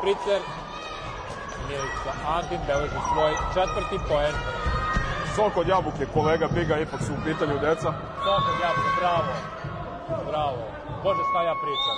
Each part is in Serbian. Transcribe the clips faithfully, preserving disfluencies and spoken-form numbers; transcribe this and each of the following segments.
špricer. Milica Antin beleži svoj četvrti poen. Sok od jabuke, kolega Biga, ipak su u pitanju deca. Sok od jabuke, bravo. Bravo. Bože, šta ja pričam.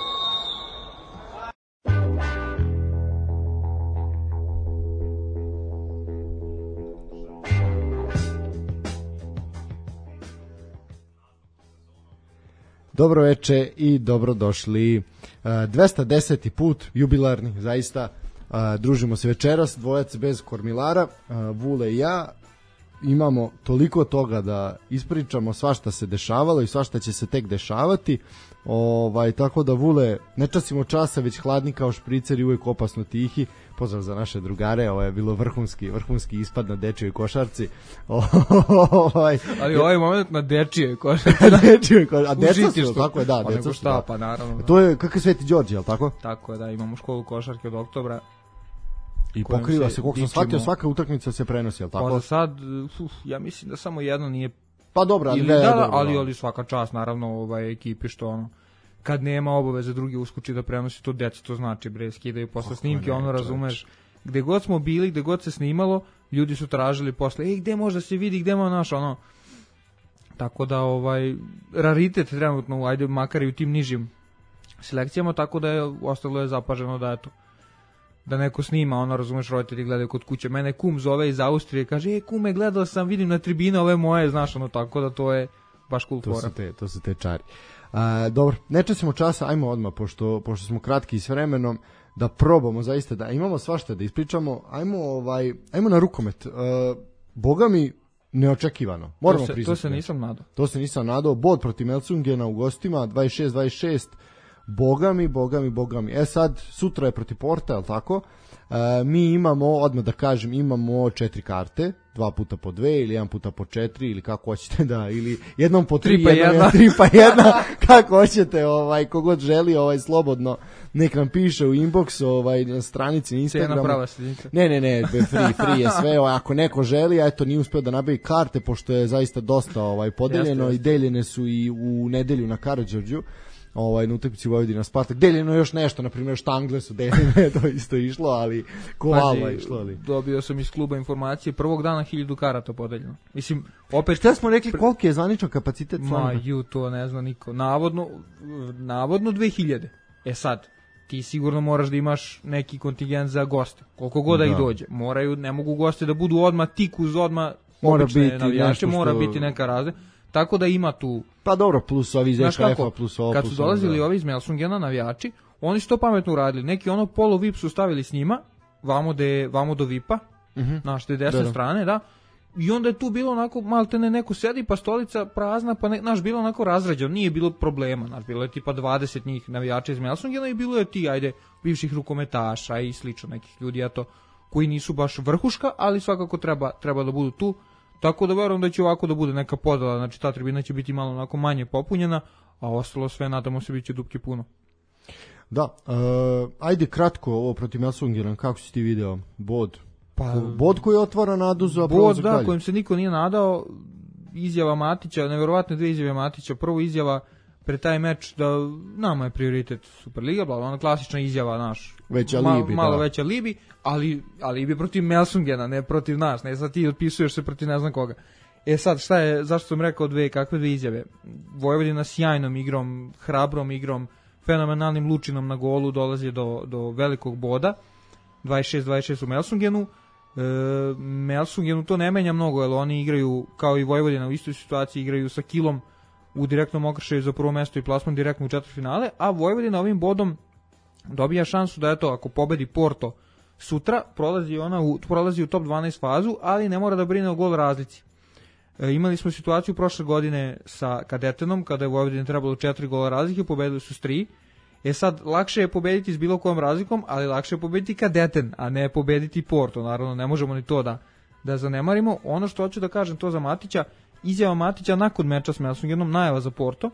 Dobro veče i dobrodošli. dvesta deseti put, jubilarni, zaista. Družimo se večeras, dvojac bez kormilara, Vule i ja. Imamo toliko toga da ispričamo, svašta se dešavalo i svašta će se tek dešavati. Ovaj, tako da, Vule, ne časimo časa, već hladni kao špricer i uvijek opasno tihi. Pozdrav za naše drugare, ovo je bilo vrhunski, vrhunski ispad na dečijoj košarci. ovaj, Ali ovaj moment na dečijoj košarci. dečijoj košarci, a deca su, tako je, da, pa deca su. Šta, pa naravno. To je kakav Sveti Đorđe, je li tako? Tako je, da, imamo školu košarke od oktobra. I pokriva se, koliko sam shvatio, svaka utakmica se prenosi, je li tako? Pa za sad, uf, ja mislim da samo jedno nije. Pa dobro, ali, ili, da, da, dobro, ali, ali svaka čast, naravno, ovaj, ekipi što ono, kad nema obaveze drugi uskoči da prenosi to deca, to znači, bre, skidaju posle snimke, ono, razumeš, gde god smo bili, gde god se snimalo, ljudi su tražili posle, ej, gde može da se vidi, gde može naš, ono, tako da, ovaj, raritet trenutno, ajde, makar i u tim nižim selekcijama, tako da je, ostalo je zapaženo da, eto, da neko snima, ono, razumeš, roditelji gledaju kod kuće. Mene kum zove iz Austrije, kaže, ej, kume, gledao sam, vidim na tribine ove moje, znaš, ono, tako da to je baš cool fora. To su te, to su te čari. A, dobro, ne časimo časa, ajmo odmah, pošto, pošto smo kratki s vremenom, da probamo zaista, da imamo svašta da ispričamo, ajmo, ovaj, ajmo na rukomet. A, Boga mi, neočekivano, moramo to se, priznati. To se nisam nadao. To se nisam nadao, bod protiv Melsungena u gostima, dvadeset šest dvadeset šest, Boga mi, boga mi, boga mi. E sad, sutra je protiv Porta, je li tako? E, mi imamo, odmah da kažem, imamo četiri karte, dva puta po dve ili jedan puta po četiri ili kako hoćete da, ili jednom po tri, tri pa jednom jedna. tri pa jedna, kako hoćete, ovaj, kogod želi, ovaj, slobodno, nek nam piše u inbox, ovaj, na stranici, na Instagramu. Cijena prava sljedeća. Ne, ne, ne, free, free je sve, ovaj, ako neko želi, a eto, nije uspio da nabavi karte, pošto je zaista dosta ovaj, podeljeno. Jeste, jeste. I deljene su i u nedelju na Karađorđu. Ovaj, na utakmici Vojvodina Spartak. Deljeno još nešto, na primjer štangle su deljene, to isto išlo, ali kovala išlo. Ali. Dobio sam iz kluba informacije, prvog dana hiljadu karata podeljeno. Mislim, opet... Šta smo rekli, koliki je zvaničan kapacitet? Ma, ju, to ne zna niko. Navodno, navodno dve hiljade. E sad, ti sigurno moraš da imaš neki kontingent za goste. Koliko god da ih dođe. Moraju, ne mogu goste da budu odmah tik uz odmah obične navijače, mora što... biti neka razlika. Tako da ima tu... Pa dobro, plus ovi iz E K F-a, plus ovo, kad plus su dolazili ovi iz Melsungena navijači, oni su to pametno uradili. Neki ono polo V I P su stavili s njima, vamo, de, vamo do V I P-a, uh-huh. naš te desne da, da. strane, da. I onda je tu bilo onako, maltene neko sedi, pa stolica prazna, pa ne, naš bilo onako razređeno, nije bilo problema. Naš bilo je tipa dvadeset njih navijača iz Melsungena i bilo je ti, ajde, bivših rukometaša i slično nekih ljudi, eto, koji nisu baš vrhuška, ali svakako treba, treba da budu tu. Tako da verujem da će ovako da bude neka podela, znači ta tribina će biti malo onako manje popunjena, a ostalo sve, nadamo se, bit će dupke puno. Da, uh, ajde kratko ovo protiv Melsungena, kako si ti video bod? Pa, bod koji otvara nadu za bod, da, dalje. Kojim se niko nije nadao, izjava Matića, nevjerovatne dve izjave Matića, prvo izjava pre taj meč da nama je prioritet Superliga, bla, ona klasična izjava naš, veća mal, libi, malo da. veća libi, ali, ali bi protiv Melsungena, ne protiv nas, ne sad ti otpisuješ se protiv ne znam koga. E sad, šta je, zašto sam rekao dve, kakve dve izjave? Vojvodina sjajnom igrom, hrabrom igrom, fenomenalnim lučinom na golu dolazi do, do velikog boda, dvadeset šest dvadeset šest u Melsungenu. E, Melsungenu to ne menja mnogo, jer oni igraju, kao i Vojvodina u istoj situaciji, igraju sa kilom u direktnom okršaju za prvo mesto i plasman direktno u četvrtfinale, a Vojvodina ovim bodom dobija šansu da, eto, ako pobedi Porto sutra, prolazi ona u, prolazi u top dvanaest fazu, ali ne mora da brine o gol razlici. E, imali smo situaciju prošle godine sa Kadetenom, kada je Vojvodina trebalo četiri gola razlike, pobedili su s tri. E sad, lakše je pobediti s bilo kojom razlikom, ali lakše je pobediti Kadeten, a ne pobediti Porto. Naravno, ne možemo ni to da, da zanemarimo. Ono što hoću da kažem to za Matića, izjava Matića nakon meča s Melsungenom, najava za Porto,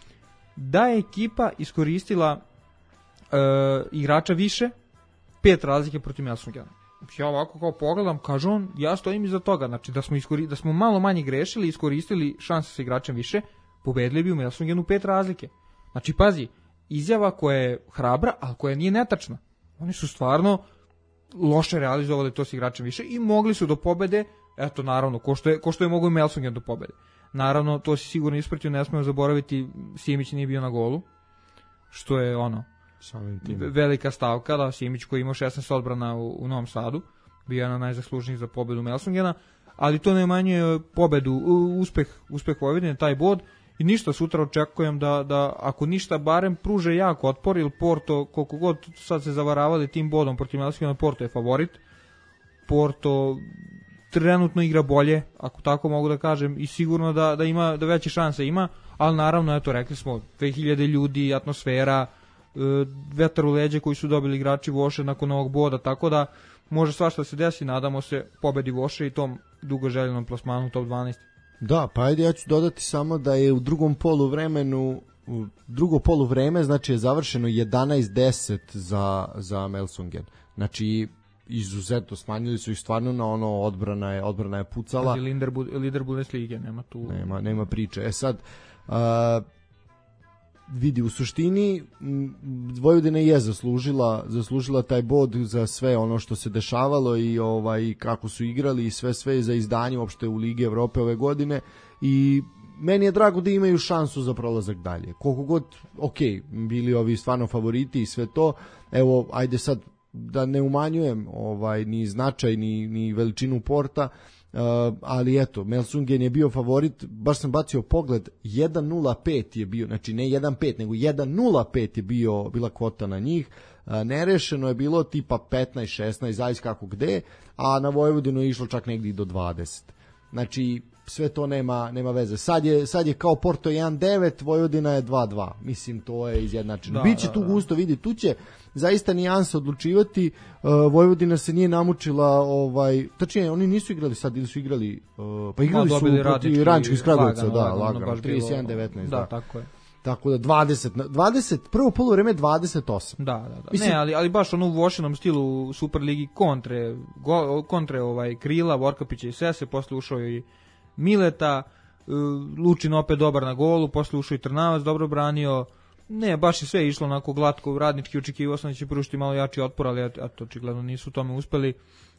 da je ekipa iskoristila e, igrača više, pet razlike protiv Melsungena. Ja ovako kao pogledam, kaže on, ja stojim iza toga, znači da smo, iskori, da smo malo manje grešili, iskoristili šanse sa igračem više, pobedili bi u Melsungenu pet razlike. Znači, pazi, izjava koja je hrabra, ali koja nije netačna. Oni su stvarno loše realizovali to s igračem više i mogli su do pobede, eto naravno, ko što je, ko što je mogo i Melsungen do pobede. Naravno, to si sigurno ispratio, ne smemo zaboraviti, Simić nije bio na golu, što je ono, velika stavka, da, Simić koji imao šesnaest odbrana u, u Novom Sadu, bio jedan najzaslužnijih za pobedu Melsungena, ali to ne umanjuje pobedu, uspeh, uspeh Vojvodine, taj bod, i ništa, sutra očekujem da, da ako ništa, barem pruže jak otpor, ili Porto, koliko god sad se zavaravali tim bodom protiv Melsungena, Porto je favorit, Porto trenutno igra bolje, ako tako mogu da kažem, i sigurno da, da ima, da veće šanse ima, ali naravno, eto, rekli smo, dve hiljade ljudi, atmosfera, vetar u leđe koji su dobili igrači Voše nakon ovog boda, tako da može svašta se desi, nadamo se pobedi Voše i tom dugo željenom plasmanu top dvanaest. Da, pa ajde, ja ću dodati samo da je u drugom poluvremenu, u drugo poluvreme, znači je završeno jedanaest deset za, za Melsungen. Znači, izuzetno smanjili su ih stvarno na ono, odbrana je, odbrana je pucala. Znači, lider, lider Bundeslige, nema tu... Nema, nema priče. E sad, uh, vidi, u suštini Vojvodina je zaslužila, zaslužila taj bod za sve ono što se dešavalo i ovaj kako su igrali i sve sve za izdanje uopšte u Ligi Evrope ove godine, i meni je drago da imaju šansu za prolazak dalje. Koliko god, ok, bili ovi stvarno favoriti i sve to, evo, ajde sad da ne umanjujem ovaj ni značaj ni, ni veličinu Porta, Uh, ali eto, Melsungen je bio favorit, baš sam bacio pogled, jedan nula pet je bio, znači ne jedan pet, nego jedan nula pet je bio, bila kvota na njih, uh, nerešeno je bilo tipa petnaest šesnaest, zavis kako gde, a na Vojvodinu je išlo čak negdje do dvadeset. Znači, sve to nema, nema veze. Sad je, sad je kao Porto jedan devet, Vojvodina je dva dva. Mislim, to je izjednačeno. Biće tu gusto, vidi, tu će zaista nijanse odlučivati. Uh, Vojvodina se nije namučila, ovaj, tačnije, oni nisu igrali sad, ili su igrali, uh, pa igrali su protiv Radnički iz Kragujevca, da, lagano, trideset jedan devetnaest. Da, da, tako je. Tako da dvadeset, dvadeset, prvo poluvreme dvadeset osam. Da, da, da. Mislim, ne, ali, ali baš ono u Vošinom stilu Superligi kontre, go, kontre ovaj, Krila, Vorkapića i Sese, posle ušao i Mileta, Lučin opet dobar na golu, posle ušao i Trnavac, dobro branio. Ne, baš je sve išlo onako glatko, Radnički očekivao sam da će pružiti malo jači otpor, ali eto, očigledno nisu u tome uspeli.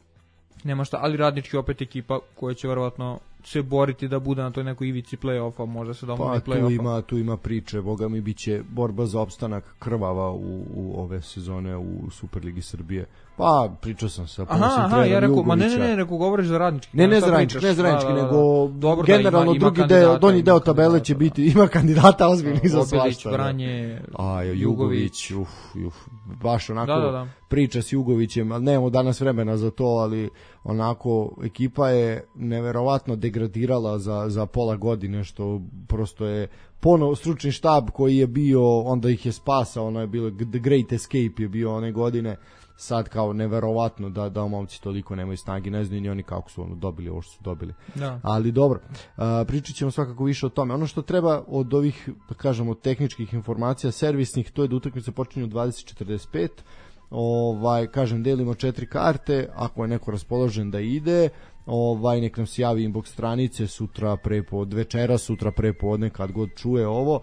Nema šta, ali Radnički opet ekipa koja će verovatno se boriti da bude na toj nekoj ivici play-offa, možda se domogne pa, play-offa. Tu ima, tu ima priče, boga mi biće borba za opstanak krvava u, u ove sezone u Superligi Srbije. Pa, pričao sam sa aha, aha, ja rekao, ma ne, ne, ne, rekao govoriš za Radnički. Ne, ne za Radnički, ne za Radnički, da, da, da. nego dobro, generalno da, ima, drugi ima deo, donji deo tabele kandidata, će da. biti, ima kandidata ozbiljnih za Obilić, svašta. Vranje, A, Jugović, uf, uf, baš onako da, da, da. priča s Jugovićem, ali nemamo danas vremena za to, ali onako ekipa je neverovatno degradirala za, za pola godine, što prosto je ponovo stručni štab koji je bio, onda ih je spasao, ono je bilo The Great Escape je bio one godine, sad kao neverovatno da da momci toliko nemaju snage, ne znaju ni oni kako su ono dobili ovo što su dobili. Da. Ali dobro, uh, pričat ćemo svakako više o tome. Ono što treba od ovih, da kažemo, tehničkih informacija, servisnih, to je da utakmice počinju u dvadeset četrdeset pet. Ovaj, kažem, delimo četiri karte, ako je neko raspoložen da ide, ovaj, nek nam se javi inbox stranice sutra prepod, večera, sutra prepodne, kad god čuje ovo,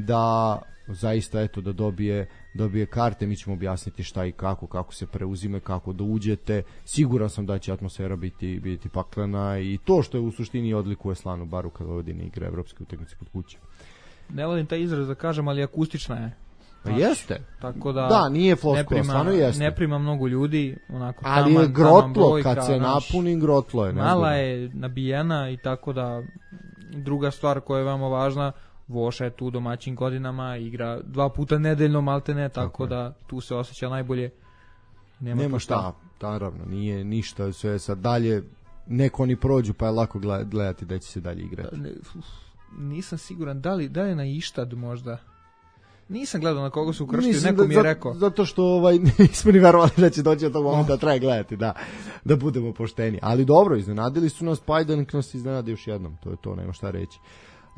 da zaista eto da dobije dobije karte, mi ćemo objasniti šta i kako, kako se preuzime, kako da uđete. Siguran sam da će atmosfera biti biti paklena i to što je u suštini odlikuje Slanu Baru kad Vojvodina igra evropske utakmice kod kuće. Ne volim taj izraz da kažem, ali akustična je. Pa jeste. Tako da, da, nije floskula, stvarno jeste. Ne prima mnogo ljudi, onako ali taman, je grotlo, taman brojka, kad se napuni, grotlo je. Mala je nabijena i tako da, druga stvar koja je veoma važna, Voša je tu domaćim godinama, igra dva puta nedeljno maltene, tako, tako da tu se osjeća najbolje. Nema, Nema šta, naravno, nije ništa, sve sad dalje, neko oni prođu pa je lako gledati da će se dalje igrati. Ne, nisam siguran, da li, da li je na Ištad možda? Nisam gledao na koga su ukrštili, neko da, mi je rekao. Zato što ovaj, nismo ni verovali da će doći do tog momenta da treba gledati, da, da budemo pošteni. Ali dobro, iznenadili su nas, pa ajde nek nas iznenadi još jednom, to je to, nema šta reći. Uh,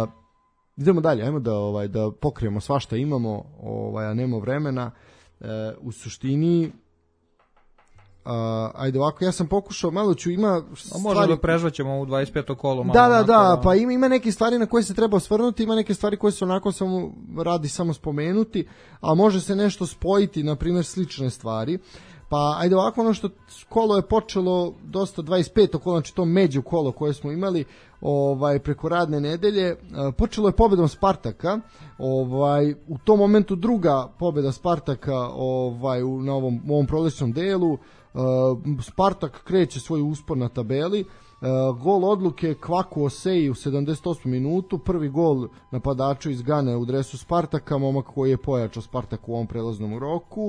idemo dalje, ajmo da, ovaj, da pokrijemo svašta imamo, ovaj, a nema vremena. Uh, u suštini, ajde ovako, ja sam pokušao, malo ću, ima stvari... A možda da prežvaćemo ovu dvadeset peto kolo. Malo da, da, onako, da, pa ima, ima neke stvari na koje se treba osvrnuti, ima neke stvari koje se onako samo radi samo spomenuti, a može se nešto spojiti, na primjer slične stvari. Pa ajde ovako, ono što kolo je počelo dosta dvadeset peto kolo, znači to među kolo koje smo imali ovaj preko radne nedelje, počelo je pobedom Spartaka, ovaj u tom momentu druga pobeda Spartaka ovaj u na ovom u ovom prolećnom delu. Spartak kreće svoj uspon na tabeli. Gol odluke Kvaku Oseji u sedamdeset osmoj minutu, prvi gol napadaču iz Gane u dresu Spartaka, momak koji je pojačao Spartak u ovom prelaznom roku.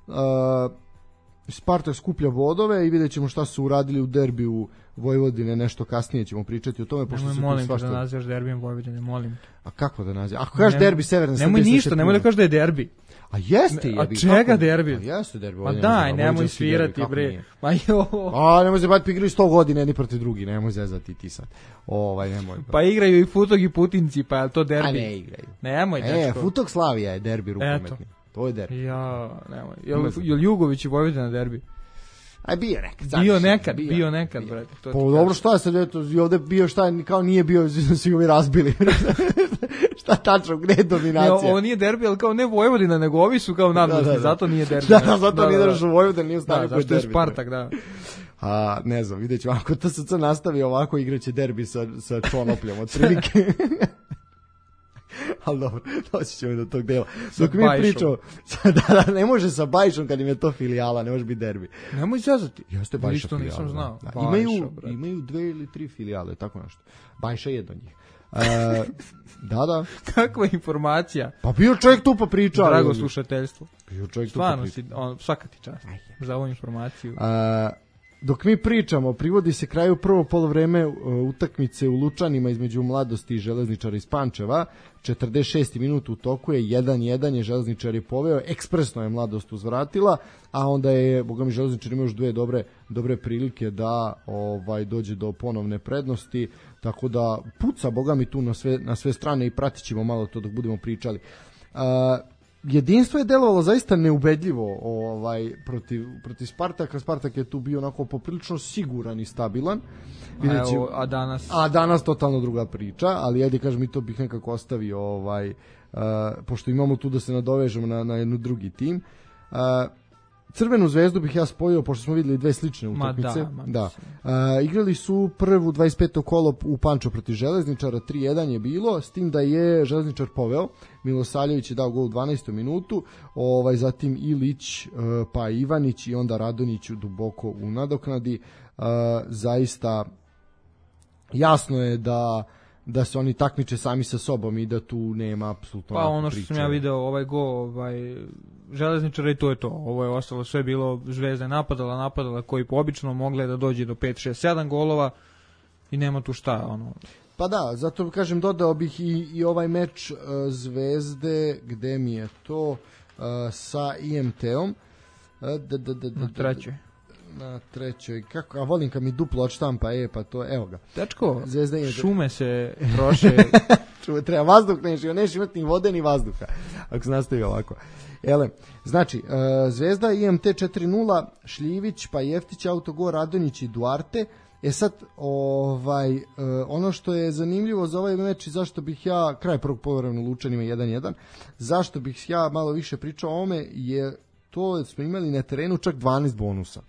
Spartak skuplja bodove i vidjet ćemo šta su uradili u derbiju Vojvodine, nešto kasnije ćemo pričati o tome. Pošto nemoj, se molim svašta... da nazivaš derbijem Vojvodine, molim. A kako da nazivaš? Ako kažeš derbi Severne Srbije... Nemoj ništa, nemoj da kažeš da je derbi. A jeste je. A čega kako? Derbi? A jeste derbi. Ma daj, nemoj svirati, bre. Ma jo. A nemoj se bati, igraju sto godina jedni protiv drugi, nemoj zezati ti sad. Ovaj, nemoj. Pa, pa igraju i Futog i Putinci, pa je to derbi? A ne igraju. Nemoj, dečko. E, Futog Slavija je derbi rukometni. To je derbi. Ja, nemoj. Jel, jel Jugović i Vojvodina derbi? Aj bio nekad. Bio nekad, bio, bio nekad, bio. brate. Pa dobro, šta sad eto, ovde bio šta, kao nije bio, svi ovi razbili. Šta tačno, gde je dominacija? Ne, ovo nije derbi, ali kao ne Vojvodina, nego ovi su kao nadležni, da, da, da. zato nije derbi. Da, da, zato da, nije da, da. Vojvodina, nije stavio da, zašto je Spartak, da. A, ne znam, vidjet ću, ako T S C nastavi ovako, igraće derbi sa, sa Čonopljom, od prilike. Ali dobro, doći ćemo do tog dela. Dok mi pričamo, da, da, ne može sa Bajšom kad im je to filijala, ne može biti derbi. Nemoj zazati. Jeste Bajša filijala. Nisam znao. Da, Bajša, imaju, imaju dve ili tri filijale, tako nešto. Bajša je jedna od njih. E, da, da. Kakva informacija? Pa bio čovjek tu pa priča. Drago slušateljstvo. Bio čovjek tu pa priča. Stvarno si, on, svaka ti čast za ovu informaciju. E, dok mi pričamo, privodi se kraju prvo poluvreme uh, utakmice u Lučanima između Mladosti i Železničara iz Pančeva. četrdeset šesti minut u toku je, jedan jedan je Železničar je poveo, ekspresno je Mladost uzvratila, a onda je, boga mi, Železničar ima još dve dobre, dobre prilike da ovaj dođe do ponovne prednosti, tako da puca, boga mi, tu na sve, na sve strane i pratit ćemo malo to dok budemo pričali. Uh, jedinstvo je delovalo zaista neubedljivo ovaj protiv protiv Spartaka. Spartak je tu bio onako poprilično siguran i stabilan. Videći, a, a danas a danas totalno druga priča, ali ajde kažem, mi to bih nekako ostavio ovaj uh, pošto imamo tu da se nadovežemo na na jednu drugi tim. Uh, Crvenu zvezdu bih ja spojio, pošto smo videli dve slične utakmice. Ma da, ma da. Uh, igrali su prvu dvadeset peto kolo u Pančevu protiv Železničara, tri jedan je bilo, s tim da je Železničar poveo. Milosavljević je dao gol u dvanaestoj minutu, ovaj, zatim Ilić, uh, pa Ivanić i onda Radonjić duboko u nadoknadi. Uh, zaista jasno je da da se oni takmiče sami sa sobom i da tu nema apsolutno pa ono što priče. Sam ja video ovaj go ovaj Železničara i to je to. Ovo je ostalo sve bilo, Zvezda je napadala, napadala koji po obično mogle da dođe do pet, šest, sedam golova i nema tu šta ono. Pa da, zato kažem, dodao bih i, i ovaj meč uh, Zvezde, gde mi je to, uh, sa I M T-om. Uh, da, da, da, da, na trećoj. Na trećoj. Kako, a volim kad mi duplo odštampa, e, pa to, evo ga. Dečko, Zvezda je šume se troše. Šume, treba vazduh, neši, neš imati ni vode ni vazduha, ako se nastavi ovako. Ele, znači, uh, Zvezda I M T četiri nula, Šljivić, pa Jeftić, autogol, Radonjić i Duarte. E sad, ovaj, uh, ono što je zanimljivo za ovaj meč i zašto bih ja, kraj prvog poluvremena u Lučanima jedan jedan, zašto bih ja malo više pričao o ome, je to da smo imali na terenu čak dvanaest bonusa.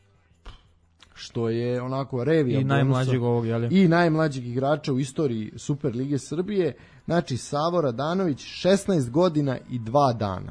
Što je onako revija i bonusa. Najmlađeg ovog, jel? I najmlađeg igrača u istoriji Super Lige Srbije. Znači, Savo Radanović, šesnaest godina i dva dana.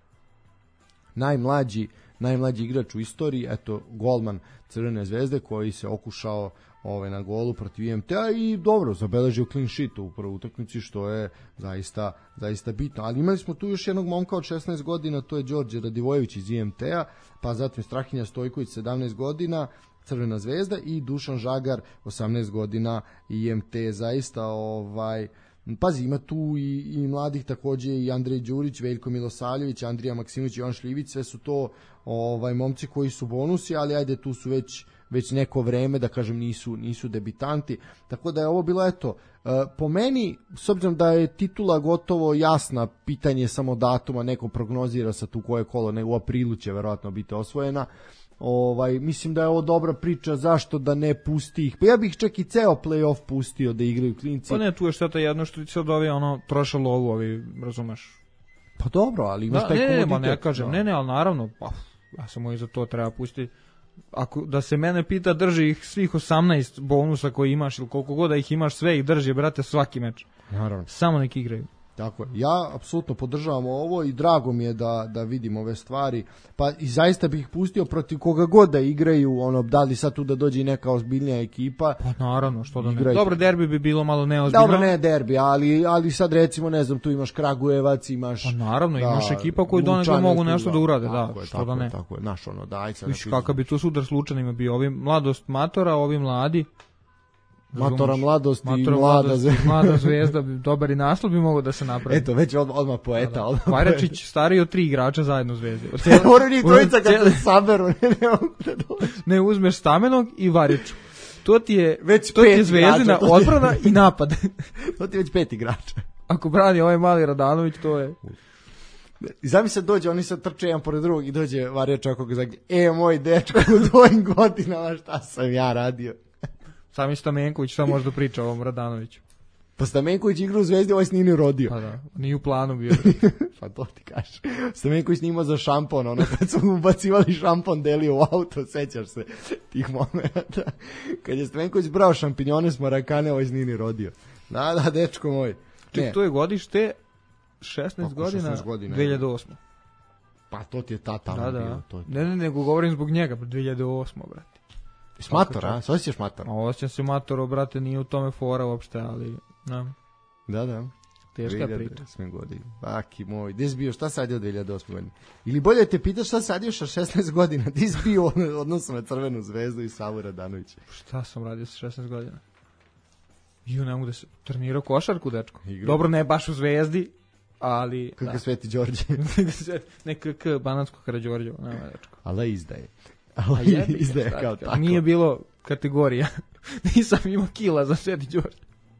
Najmlađi, najmlađi igrač u istoriji, eto, golman Crvene zvezde koji se okušao ovaj, na golu protiv I M T-a i dobro, zabeležio clean sheet u prvoj utakmici, što je zaista, zaista bitno. Ali imali smo tu još jednog momka od šesnaest godina, to je Đorđe Radivojević iz I M T-a, pa zatim Strahinja Stojković, sedamnaest godina, Crvena zvezda, i Dušan Žagar, osamnaest godina, I M T. Zaista, ovaj, pazi, ima tu i, i mladih takođe, i Andrej Đurić, Veljko Milosavljević, Andrija Maksimović i Jovan Šljivić, sve su to ovaj momci koji su bonusi, ali ajde, tu su već već neko vreme, da kažem, nisu nisu debitanti, tako da je ovo bilo, eto, po meni, s obzirom da je titula gotovo jasna, pitanje samo datuma, neko prognozira sa tu koje kolo, ne, u aprilu će verovatno biti osvojena, Ovaj, mislim da je ovo dobra priča, zašto da ne pusti ih. Pa ja bih čak i ceo play-off pustio da igraju klinci. Pa ne, tu je šteta jedno što ti sad ovi ono troše lovu, ovi, razumeš. Pa dobro, ali imaš da, taj ne, komoditet. Ne, ne, kažem, da. ne, ne, ali naravno, pa, ja sam i za to treba pustiti. Ako da se mene pita, drži ih svih osamnaest bonusa koji imaš ili koliko god da ih imaš, sve ih drži, brate, svaki meč. Naravno. Samo nek igraju. Tako je. Ja apsolutno podržavam ovo i drago mi je da, da vidim ove stvari. Pa i zaista bih ih pustio protiv koga god da igraju, ono, da li sad tu da dođe i neka ozbiljnija ekipa. Pa naravno, što da ne. Igrajte. Dobro, derbi bi bilo malo neozbiljno. Dobro, ne derbi, ali, ali sad recimo, ne znam, tu imaš Kragujevac, imaš... Pa naravno, da, imaš ekipa koji donekle mogu nešto da urade, da, je, što da ne. Je, tako je, naš ono, da, ajde sad. Viš kakav bi to sudar s Lučanima bio, ovi mladost Matora, ovi mladi. Matora mladost i Matora mlada mladost, zvezda. mlada zvezda, dobar i naslov bi mogao da se napravi. Eto, već od, odmah poeta. Odmah Kvajračić stariji od tri igrača zajedno u Zvezdi. Moraju njih trojica kad se saberu, ne, ne mogu da dođe. Ne, uzmeš Stamenog i Variću. To ti je, već to ti je Zvezdina odbrana i napad. To ti je već pet igrača. Ako brani ovaj mali Radanović, to je... I zami se dođe, oni se trče jedan pored drugog i dođe Varić ako ga zagnje. E, moj dečko, u tvojim godinama šta sam ja radio. Sami Stamenković šta može da priča o ovom Radanoviću. Pa Stamenković igra u Zvezdi, ovaj se nije ni rodio. Pa da, nije u planu bio. Pa to ti kažeš. Stamenković snimao za šampon, ono kad su mu bacivali šampon, delio u auto, sećaš se tih momenta. Kad je Stamenković brao šampinjone s Marakane, ovaj se nije ni rodio. Da, da, dečko moj. Ček, to je godište šesnaest Oko godina, šesnaest godina, dve hiljade osme. Pa to ti je ta tamo da, da. bio. To je... Ne, ne, nego govorim zbog njega, dve hiljade osme, brate. S Matora, a? Sve ćeš Matora? A osjećam se Matoro, brate, nije u tome fora uopšte, ali, ne. Da, da. Teška priča. dve hiljade osme godine. Baki moj, gde si bio, šta sadio dve hiljade osme godine? Ili bolje te pitaš šta sadio sa šesnaest godina, gde si bio odnosno na Crvenu zvezdu i Savu Radanovića? Šta sam radio sa šesnaest godina? Ju, ne mogu da se trenirao košarku, dečko. Igra. Dobro, ne baš u Zvezdi, ali... Kako da. Sveti Đorđe. Ne K K, Banatsko Karađorđevo, nema dečko. Ali izdaje. A Ali jebi ga, izdaje šta kao ti tako. kažem, nije bilo kategorija. Nisam imao kila za Sveti Đorđe.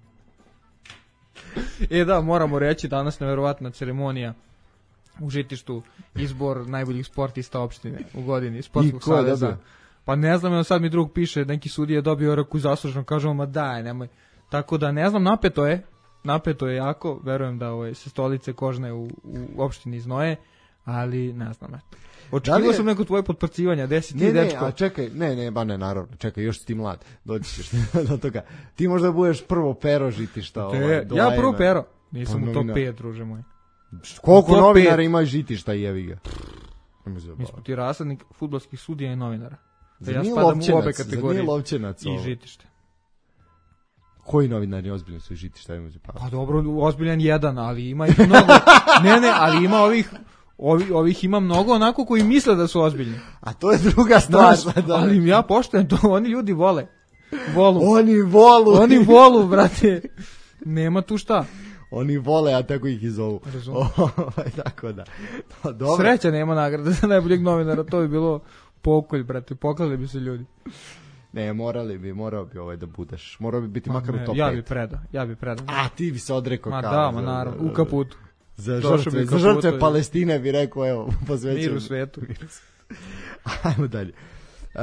E da, moramo reći, danas neverovatna ceremonija u Žitištu, izbor najboljih sportista opštine u godini, sportskog saveza. Pa ne znam, sad mi drug piše, neki sudija je dobio ruku zaslužno, kažemo, ma daj, nemoj. Tako da ne znam, napeto je, napeto je jako, verujem da ove, se stolice kožne u, u opštini znoje, ali ne znam, eto. Očekivao sam neko tvoje potprcivanja, gde si ti, ne, dečko? Ne, a čekaj, ne, ne, ba ne, naravno, čekaj, još si ti mlad, doći ćeš do toga. Ti možda budeš prvo pero žitišta. Te, ovaj, ja prvo pero, nisam pa u top pet, druže moj. Koliko novinara ima žitišta, jevi ga? Mi smo ti rasadnik fudbalskih sudija i novinara. Da ja spadam u obe kategorije. Nije lovčenac i žitište. Koji novinari ozbiljno su žitišta? Pa dobro, ozbiljan jedan, ali ima ih mnogo. Ne, ne, ali ima ovih Ovi, ovih ima mnogo onako koji misle da su ozbiljni. A to je druga stvar. Da, da. Ali ja poštujem to, oni ljudi vole. Volu. Oni volu. Oni volu, brate. Nema tu šta. Oni vole, a tako ih i zovu. Razumem. Tako da. No, dobro. Sreća nema nagrade za najboljeg novinara, to bi bilo pokolj, brate. Poklali bi se ljudi. Ne, morali bi, morao bi ovaj da budeš. Morao bi biti ma makar ne, u top ja pet. Bi predao, ja bi predao. A ti bi se odrekao ma kao. Ma da, ma naravno, u kaputu. Za žrtve, za žrtve Palestine bi rekao, evo, posvećujem. Mir u svetu. Ajmo dalje. Uh,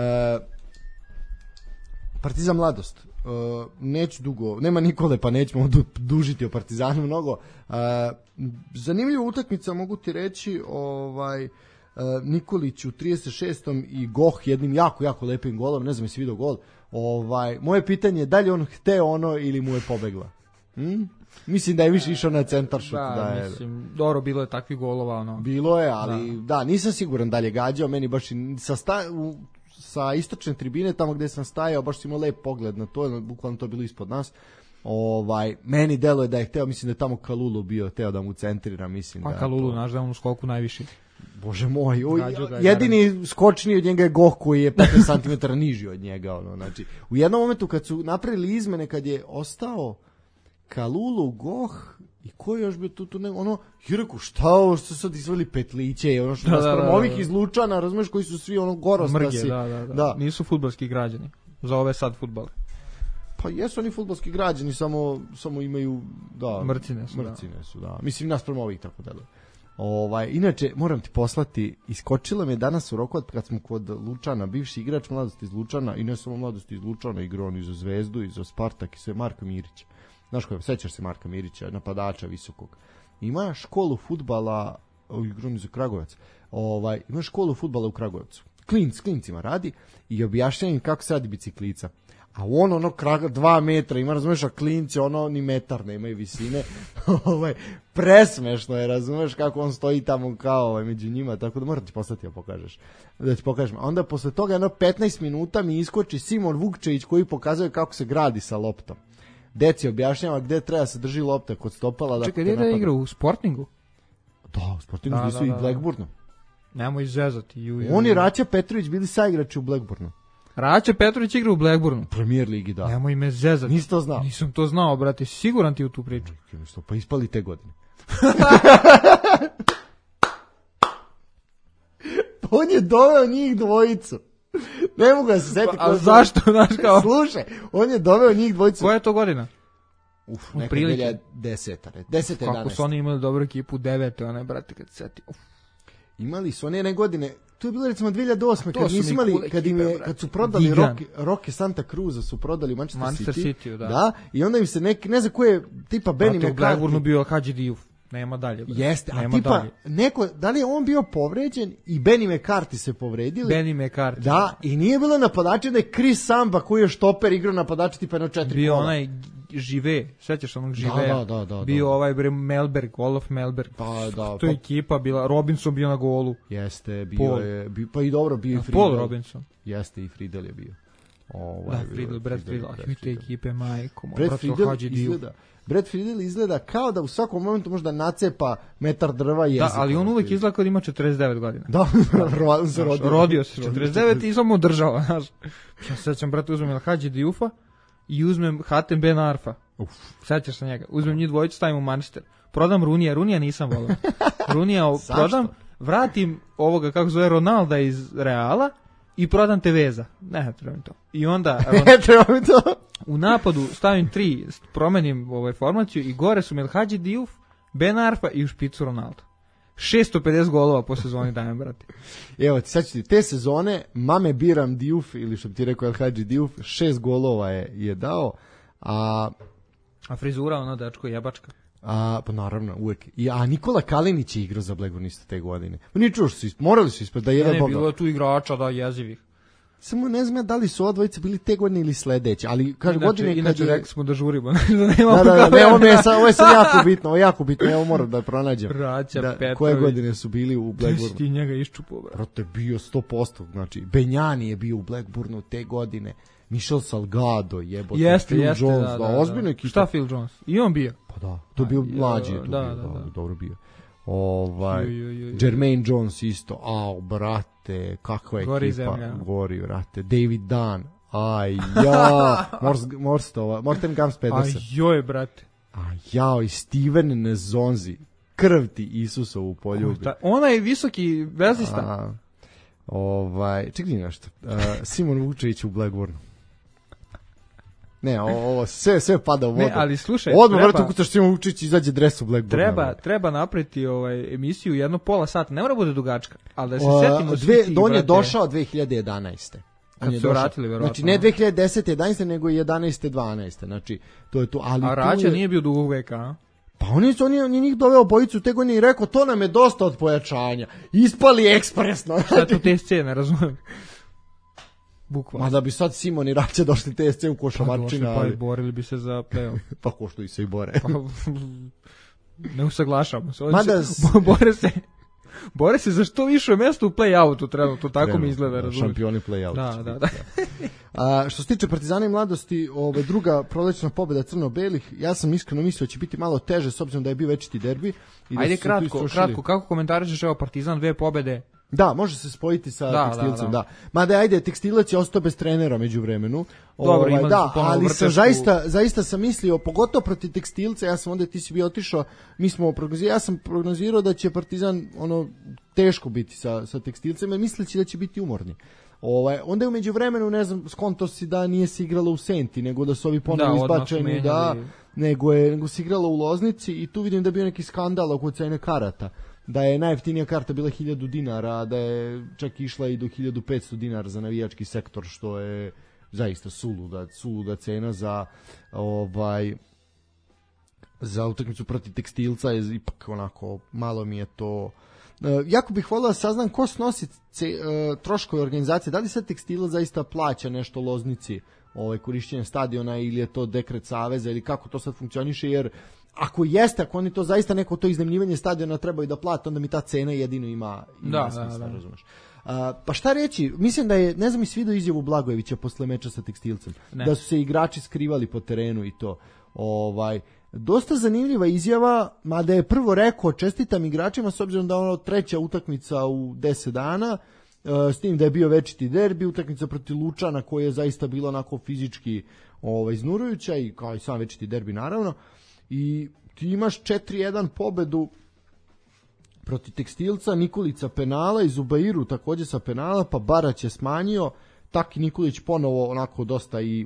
Partizan Mladost. Uh, neću dugo, nema Nikole, pa nećemo du, dužiti o Partizanu mnogo. Uh, zanimljiva utakmica, mogu ti reći, ovaj, uh, Nikolić u trideset šestom i Goh jednim jako, jako lepim golom, ne znam jesi vidio gol. Ovaj, moje pitanje je da li on hteo ono ili mu je pobegla? Hm? Mislim da je više išao na centar šut. Da, da je, mislim, dobro, bilo je takvih golova. Ono. Bilo je, ali da, da nisam siguran da li je gađao, meni baš i, sa, sta, u, sa istočne tribine, tamo gde sam stajao, baš sam imao lep pogled na to, bukvalno to bilo ispod nas. Ovaj, meni deluje da je hteo, mislim da je tamo Kalulu bio, hteo da mu centrira, mislim. Pa da Kalulu, to... naš da je on u skoku najviši. Bože moj, o, jedini skočni od njega je Goh koji je petnaest centimetara niži od njega. Ono, znači, u jednom momentu kad su napravili izmene, kad je ostao Kalulu, Goh i ko je još bio tu, tu ne, ono, i rekao, šta ovo što sad izvali petliće, ono što da, nas prema ovih izlučana, razumeš, koji su svi ono gorostasi. Mrge, da, da, da, da. Nisu fudbalski građani, za ove sad fudbale. Pa jesu oni fudbalski građani, samo, samo imaju, da, mrcine su, mrcine da. su, da. Mislim, nas prema ovih tako deluje. Ovaj, inače, moram ti poslati, iskočilo mi je danas u roku kad smo kod Lučana, bivši igrač mladosti iz Lučana, i ne samo mladosti iz Lučana, igrao on i za Zvezdu, i za Spartak, i sve, Marko Mirić. Znaš ko je, sećaš se Marka Mirića, napadača visokog. Ima školu fudbala, igrao on i za Kragujevac, ovaj, ima školu fudbala u Kragujevcu. Klinc, klincima radi i objašnjava im kako se radi biciklica. A on ono kraga dva metra ima, razumeš, a klinci ono ni metar ne imaju visine. ovaj, presmešno je, razumeš, kako on stoji tamo kao ovaj, među njima, tako da moram ti poslati da pokažeš. Da ti pokažem. A onda posle toga jedno petnaest minuta mi iskoči Simon Vukčević koji pokazuje kako se gradi sa loptom. Deci objašnjava gde treba se drži lopta kod stopala. Da čekaj, gde da igra u Sportingu? Da, u Sportingu da, su da, da, i Blackburnu. Nemo izvezati. Ju, ju, on i Raća Petrović bili saigrači u Blackburnu. Raća Petrović igra u Blackburnu. Premier ligi, da. Nemoj me zezati. Nisi to znao? Nisam to znao, brate. Siguran ti u tu priču. Pa ispali te godine. On je doveo njih dvojicu. Ne mogu da se setiti. A zašto, znaš kao? Slušaj, on je doveo njih dvojicu. Koja je to godina? Uf, neka dvije hiljade deseta. deseta, Kako su oni imali dobru ekipu, devete, one, brate, kad se seti. Uf. Imali su one jedne godine, to je bilo recimo dvije hiljade osme, kad nisu imali, kad, im je, kad su prodali Roke, Roke Santa Cruza, su prodali Manchester, Manchester City, City da. da, i onda im se neki, ne znam ko je, tipa Benny McCarthy. U Blackburnu bio Hadži Diouf, nema dalje. Brate. Jeste, a nema tipa, dalje. neko, da li je on bio povređen i Benny McCarthy se povredili? Benny McCarthy. Da, i nije bilo napadača da je Chris Samba koji je štoper igrao napadača tipa jedno četiri bio kola. onaj Žive, sećaš onog Žive? Da, da, da, bio da. ovaj bre Melberg, Olof Melberg. Pa da, to je pa, ekipa bila, Robinson bio na golu. Jeste, bio Paul. je, bi, pa i dobro bio i Friedel. Paul Robinson. Jeste, i Friedel je bio. Ovaj, da, Friedel, Brad Friedel, a te ekipe majko, moj Brad Friedel izgleda, Brad Friedel izgleda kao da u svakom momentu možda nacepa metar drva jezik. Da, ali on uvek izgleda kao da ima četrdeset devet godina. Da, on se rodio. Rodio se četrdeset devet i samo držao, znaš. Ja se sećam, brate, uzmem Hadži Diufa i uzmem Hatem Ben Arfa. Uf. Sećaš se njega. Uzmem njih dvojicu, stavim u Manchester. Prodam Runija, Runija nisam volao. Runija prodam, vratim ovoga, kako zove, Ronalda iz Reala i prodam Teveza. Ne, treba mi to. I onda ne treba mi to. U napadu stavim tri, promenim ovaj formaciju i gore su mi Hadži Diouf, Ben Arfa i u špicu Ronaldo. šesto pedeset golova po sezoni dajem, brate. Evo ti, sad ću ti, te sezone Mame Biram Diouf, ili što bi ti rekao El Hadži Diouf, šest golova je, je dao, a... A frizura, ono, dečko, jebačka. A, pa naravno, uvek. I, a Nikola Kalinić je igrao za Blackburn isto te godine. Ni čuo što su, morali su ispred da jedan ne, ne, Boga. bilo je tu igrača, da, jezivih. Samo ne znam da li su odvojice bili te godine ili sledeće, ali kaže godine... Inače, je... rekli smo da žurimo. da, da, da, ne, ovo, je, ovo je sad jako bitno, ovo je jako bitno, evo moram da pronađem. Braća da, Petrović. Koje godine su bili u Blackburnu? Ti njega iščupao, brate. Brate, bio sto posto, znači, Benjani je bio u Blackburnu te godine, Michel Salgado, jebote, jeste, Phil jeste, Jones, da, da, da, ozbiljno da. ekipa. Šta Phil Jones? I on bio? Pa da, to je bio mlađi, to da, bio, da, da, da. dobro bio. Ovaj, ju, ju, ju, ju. Jermaine Jones isto, au, brate, kakva je Gori ekipa, zemlja. gori, brate, David Dunn, aj, ja, Mors, Morstova, Morten Gams Pedersen. Aj, joj, brate. Aj, jao, i Steven Nezonzi, krv ti Isusovu poljubi. Onaj visoki vezista. A, ovaj, čekaj nešto, uh, Simon Vukčević u Blackburnu. Ne, ovo sve sve pada u vodu. Ne, ali slušaj, odmah treba, vrtu kucaš Simon Vukčević izađe dres u Blackburnu. Treba, treba napraviti ovaj emisiju jedno pola sata, ne mora bude dugačka, ali da se o, setimo dve, svih. On je došao dve hiljade jedanaeste. Kad su vratili, verovatno. Znači ne dve hiljade desete jedanaeste nego jedanaeste dvanaeste. Znači to je to, ali a Raća je... nije bio dugog veka, a? Pa on je, on je, on je njih doveo bojicu te godine i rekao to nam je dosta od pojačanja. Ispali ekspresno. Sad to te scene, razumijem. Bukvalno. Ma da bi sad Simon i Raća došli te scene u košamarčina. Pa, ali... pa i borili bi se za play-off. Pa ko što i se i bore. Pa, ne usaglašamo se. Mada se, bore se. Bore se za što više mjesto u play-outu trenutno, tako Trenu, mi izgleda, razumiješ. Šampioni play-outu. Da, da, da. A, što se tiče Partizana i Mladosti, ove, druga prolećna pobjeda crno-belih, ja sam iskreno mislio da će biti malo teže s obzirom da je bio večiti derbi. I Ajde da kratko, kratko, kako komentarišeš evo Partizan dve pobjede? Da, može se spojiti sa da, Tekstilcem, da. da. Mada ajde, Tekstilac je ostao bez trenera među vremenu. Dobro, ovaj, imali da, su ali vrtesku... sam zaista, zaista sam mislio, pogotovo protiv Tekstilca, ja sam onda, ti si bio otišao, mi smo prognozirali, ja sam prognozirao da će Partizan ono teško biti sa, sa Tekstilcem, misleći da će biti umorni. Ovaj, onda je umeđu vremenu, ne znam, skonto si da nije se igralo u Senti, nego da su ovi ponovo izbačeni, da, nego je nego se igralo u Loznici i tu vidim da je bio neki skandal oko cene karata. da je najjeftinija karta bila hiljadu dinara, da je čak išla i do hiljadu petsto dinara za navijački sektor, što je zaista suluda, suluda cena za ovaj za utakmicu protiv Tekstilca, je ipak onako, malo mi je to. Uh, jako bih volio da saznam ko snosi ce, uh, troškove organizacije, da li sad Tekstila zaista plaća nešto Loznici ovaj, korišćenje stadiona ili je to dekret Saveza ili kako to sad funkcioniše, jer ako jeste, ako oni to zaista neko to iznajmljivanje stadiona trebaju da plate, onda mi ta cena jedino ima, ima da, smisla, da, da. razumeš. Uh, pa šta reći, mislim da je, ne znam, i svi do izjavu Blagojevića posle meča sa Tekstilcem, ne. Da su se igrači skrivali po terenu i to, ovaj, dosta zanimljiva izjava, mada je prvo rekao čestitam igračima s obzirom da je ono treća utakmica u deset dana, uh, s tim da je bio večiti derbi, utakmica protiv Lučana koja je zaista bila onako fizički ovaj, iznurujuća i kao i sam večiti derbi naravno, i ti imaš četiri jedan pobedu protiv Tekstilca, Nikolica penala i Zubairu takođe sa penala, pa Barać je smanjio, Taki Nikolić ponovo onako dosta i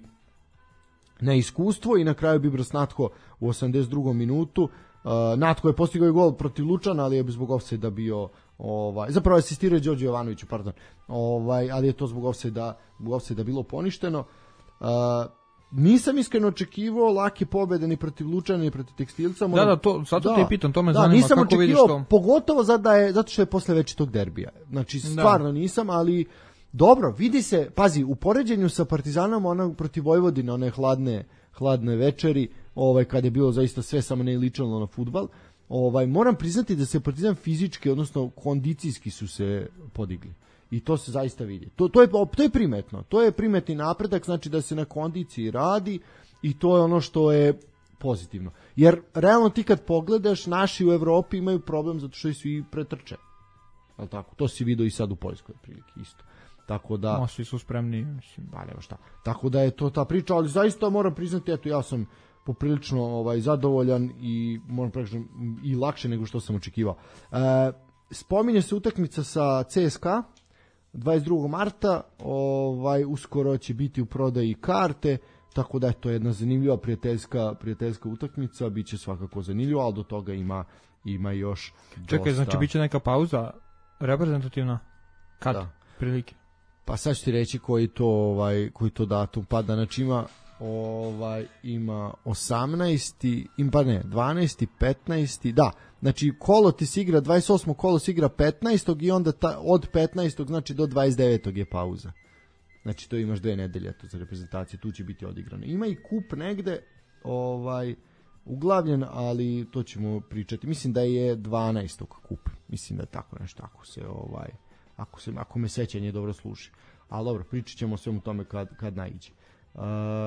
na iskustvo i na kraju Bibras Natko u osamdeset drugom minutu. Uh, Natko je postigao i gol protiv Lučana, ali je zbog ofsajda bio ovaj zapravo asistirao Đorđe Jovanoviću, pardon. Ovaj, ali je to zbog ofsajda, zbog ofsajda bilo poništeno. Uh, nisam iskreno očekivao lake pobede ni protiv Lučana ni protiv Tekstilca. Moram... Da, da, to sad da, te pitam, to me da, zanima nisam kako vidiš to. Pogotovo zato da je zato što je posle večitog derbija. Znači stvarno da. nisam, ali dobro, vidi se, pazi, u poređenju sa Partizanom onog protiv Vojvodine, one hladne, hladne večeri, ovaj, kad je bilo zaista sve samo ne ličilo na fudbal, ovaj, moram priznati da se Partizan fizički, odnosno kondicijski su se podigli. I to se zaista vidi. To, to, je, to je primetno. To je primetni napredak, znači da se na kondiciji radi i to je ono što je pozitivno. Jer realno ti kad pogledaš, naši u Evropi imaju problem zato što su i pretrče. Al tako? To si vidio i sad u Poljskoj prilike isto. Tako da no, svi su spremni, mislim, pa nema šta. Tako da je to ta priča, ali zaista moram priznati, eto ja sam poprilično ovaj zadovoljan i moram reći i lakše nego što sam očekivao. E, spominje se utakmica sa C S K A dvadeset drugog marta, ovaj uskoro će biti u prodaji karte, tako da je to jedna zanimljiva prijateljska prijateljska utakmica, biće svakako zanimljivo, al do toga ima ima još dosta. Čekaj, znači biće neka pauza reprezentativna kad da. Prilike. Pa sad ću ti reći koji to ovaj koji to datum pada, znači ima ovaj ima osamnaesti, im pa ne, dvanaesti, petnaesti, da. Znači kolo ti se igra dvadeset osmo kolo se igra petnaestog i onda ta, od petnaestog znači do dvadeset devetog je pauza. Znači to imaš dve nedelje to za reprezentaciju, tu će biti odigrano. Ima i kup negde ovaj uglavljen, ali to ćemo pričati. Mislim da je dvanaestog kup. Mislim da je tako nešto, ako se ovaj ako se ako me sećanje dobro služi. Ali dobro, pričat ćemo o svemu tome kad kad naiđe. Uh,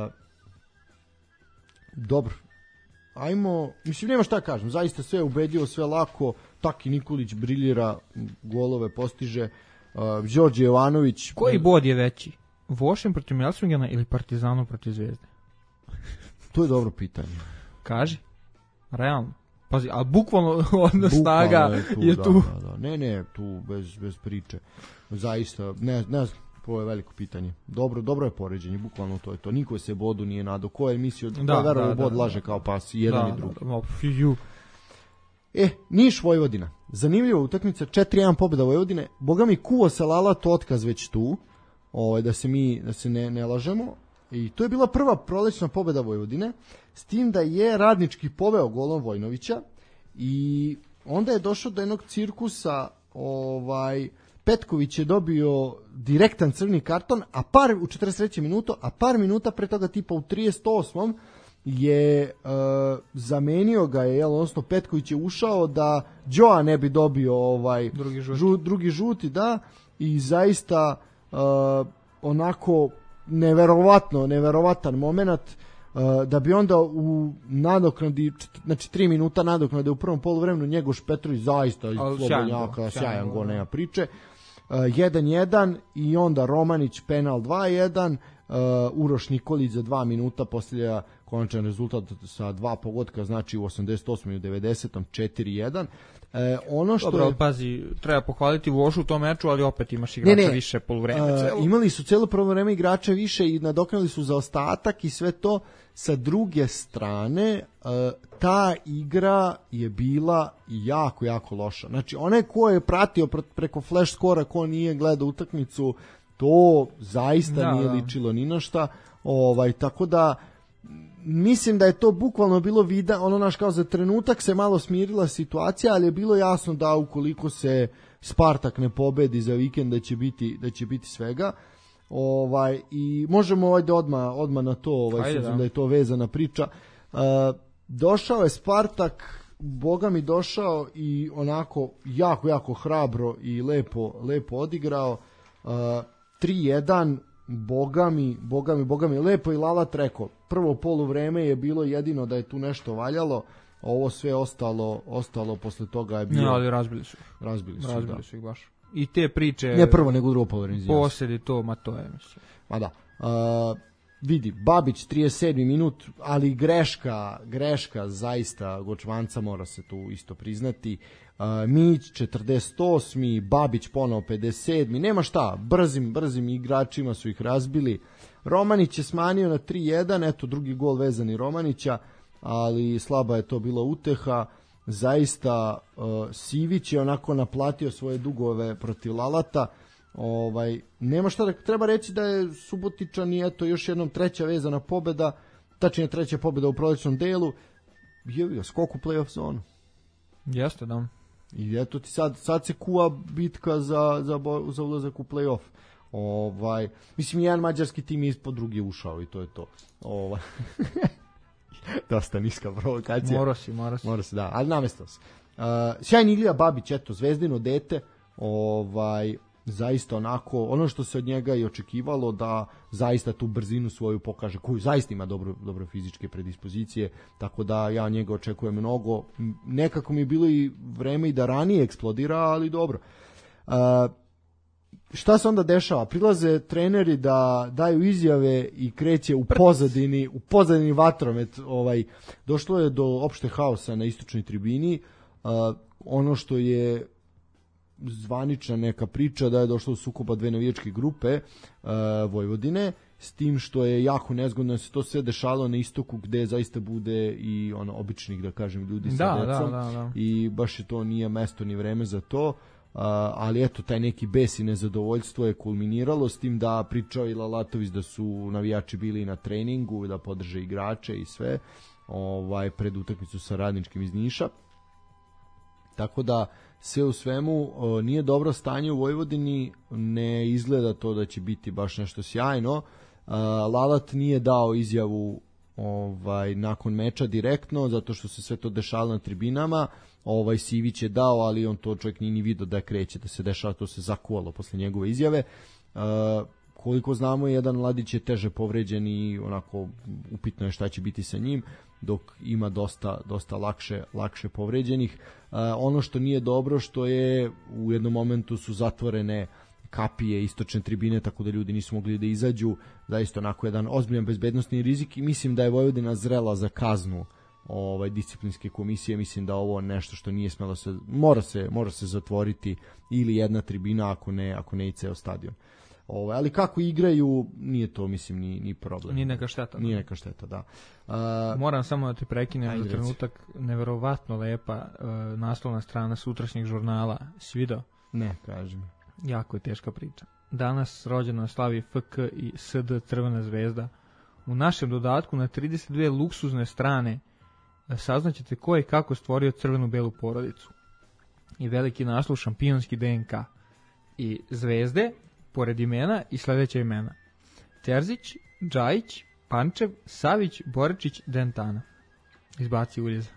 dobro. Ajmo, mislim nema šta kažem, zaista sve ubedljivo, sve lako. Taki Nikolić briljira, golove postiže. Uh, Đorđe Jovanović. Koji bod je veći? Vošen protiv Melsungena ili Partizanu protiv Zvezde? To je dobro pitanje. Kaži. Realno. Pazi, a bukvalno odnos snaga je tu. Je tu. Da, da, da. Ne, ne, tu bez, bez priče. Zaista, ne, ne znam, ovo je veliko pitanje. Dobro, dobro je poređenje, bukvalno to je to. Niko se bodu nije nadao. Ko je mislio da, da, da, bod da, laže da, kao pas, jedan da, i drugi. Da, da, e, Niš Vojvodina. Zanimljiva utakmica, četiri jedan pobjeda Vojvodine. Boga mi kuvo se Lala to otkaz već tu. Ovaj da se mi da se ne ne lažemo. I to je bila prva prolećna pobjeda Vojvodine, s tim da je Radnički poveo golom Vojnovića i onda je došao do jednog cirkusa, ovaj Petković je dobio direktan crni karton, a par u četrdeset trećem minutu, a par minuta pre toga tipa u trideset osmom je uh, zamenio ga je, jel, odnosno Petković je ušao da Đoa ne bi dobio ovaj drugi žuti, žu, drugi žuti da, i zaista uh, onako neverovatno, neverovatan moment uh, da bi onda u nadoknadi, znači tri minuta nadoknade u prvom poluvremenu Njegoš Petrović zaista iz slobodnjaka, sjajan gol, nema priče. jedan jedan i onda Romanić penal dva jedan, Uh, Uroš Nikolić za dva minuta postavlja konačan rezultat sa dva pogotka, znači u osamdeset osmom i u devedesetom četiri jedan. E, ono što Dobro, je... pazi, treba pohvaliti Vošu u tom meču, ali opet imaš igrača ne, ne. više poluvreme. Uh, imali su celo prvo vreme igrača više i nadoknali su za ostatak i sve to. Sa druge strane, uh, ta igra je bila jako, jako loša. Znači, onaj ko je pratio preko flash skora, ko nije gledao utakmicu, to zaista da, nije da. ličilo ni na šta. Ovaj, tako da, mislim da je to bukvalno bilo vida, ono naš kao za trenutak se malo smirila situacija, ali je bilo jasno da ukoliko se Spartak ne pobedi za vikend da će biti, da će biti svega. Ovaj, i možemo ajde odmah, odmah na to, ovaj, Ajde, da. da je to vezana priča. Uh, došao je Spartak, Boga mi došao i onako jako, jako hrabro i lepo, lepo odigrao. Uh, tri jedan, Boga mi, Boga mi, Boga mi, lepo i Lalat rekao. Prvo poluvreme je bilo jedino da je tu nešto valjalo, ovo sve ostalo, ostalo posle toga je bilo... Ne, ali razbili su ih. Razbili su, razbili da. su ih baš. I te priče... Ne prvo, nego drugo poluvreme. Posljedi to, ma to je, mislim. Ma da. Uh, vidi, Babić, trideset sedmi minut, ali greška, greška zaista Gočvanca, mora se tu isto priznati. Uh, Mić, četrdeset osmi, Babić ponovo pedeset sedmi, nema šta, brzim, brzim igračima su ih razbili. Romanić je smanjio na tri jedan, eto drugi gol vezani Romanića, ali slaba je to bila uteha. Zaista uh, Sivić je onako naplatio svoje dugove protiv Lalata. Ovaj, nema šta da treba reći da je Subotičan i eto još jednom treća vezana pobeda, tačnije treća pobeda u prolećnom delu, je skok u play-off zonu. Jeste, da. I eto ti sad, sad se kuva bitka za, za, bo, za ulazak u play-off. Ovaj, mislim, jedan mađarski tim je ispod drugi ušao i to je to. Ovaj. Dosta niska provokacija. Moro si, moro si. Moro si, da, ali namestao se. Uh, sjajni Ilija Babić, eto, zvezdino dete, ovaj, zaista onako, ono što se od njega i očekivalo, da zaista tu brzinu svoju pokaže, koju zaista ima dobro, dobro fizičke predispozicije, tako da ja njega očekujem mnogo. Nekako mi je bilo i vreme i da ranije eksplodira, ali dobro. Uh, šta se onda dešava? Prilaze treneri da daju izjave i kreće u pozadini, u pozadini vatromet. Ovaj, došlo je do opšte haosa na istočnoj tribini. Uh, ono što je zvanična neka priča da je došlo do sukoba dve navijačke grupe uh, Vojvodine, s tim što je jako nezgodno da se to sve dešalo na istoku gde zaista bude i ono običnih, da kažem, ljudi sa da, decom, da, da, da. i baš je to nije mesto ni vreme za to. Uh, ali eto, taj neki bes i nezadovoljstvo je kulminiralo s tim da pričao i Lalatović da su navijači bili na treningu, da podrže igrače i sve, ovaj, pred utakmicu sa Radničkim iz Niša. Tako da sve u svemu o, nije dobro stanje u Vojvodini, ne izgleda to da će biti baš nešto sjajno. A, Lalat nije dao izjavu ovaj nakon meča direktno, zato što se sve to dešavalo na tribinama. Ovaj Sivić je dao, ali on to čovjek nije ni vidio da kreće, da se dešava, to se zakuvalo posle njegove izjave. A, koliko znamo, jedan mladić je teže povređen i onako upitno je šta će biti sa njim, dok ima dosta, dosta lakše, lakše povređenih. Uh, ono što nije dobro, što je u jednom momentu su zatvorene kapije istočne tribine, tako da ljudi nisu mogli da izađu. Zaista onako jedan ozbiljan bezbednosni rizik i mislim da je Vojvodina zrela za kaznu ovaj disciplinske komisije. Mislim da ovo nešto što nije smelo se, mora se, mora se zatvoriti ili jedna tribina, ako ne, ako ne i ceo stadion. Ovaj, ali kako igraju, nije to, mislim, ni, ni problem. Nije neka šteta. Nije neka šteta, da. Uh, Moram samo da ti prekinem ajde, za trenutak. Neverovatno lepa uh, naslovna strana sutrašnjeg žurnala. Si video? Ne, kažem. Jako je teška priča. Danas rođeno slavi F K i S D Crvena zvezda. U našem dodatku na trideset dve luksuzne strane saznaćete ko je kako stvorio crvenu-belu porodicu. I veliki naslov šampionski D N K. I zvezde, pored imena i sledeća imena: Terzić, Džajić, Pančev, Savić, Borečić, Dentana. Izbaci uljeza.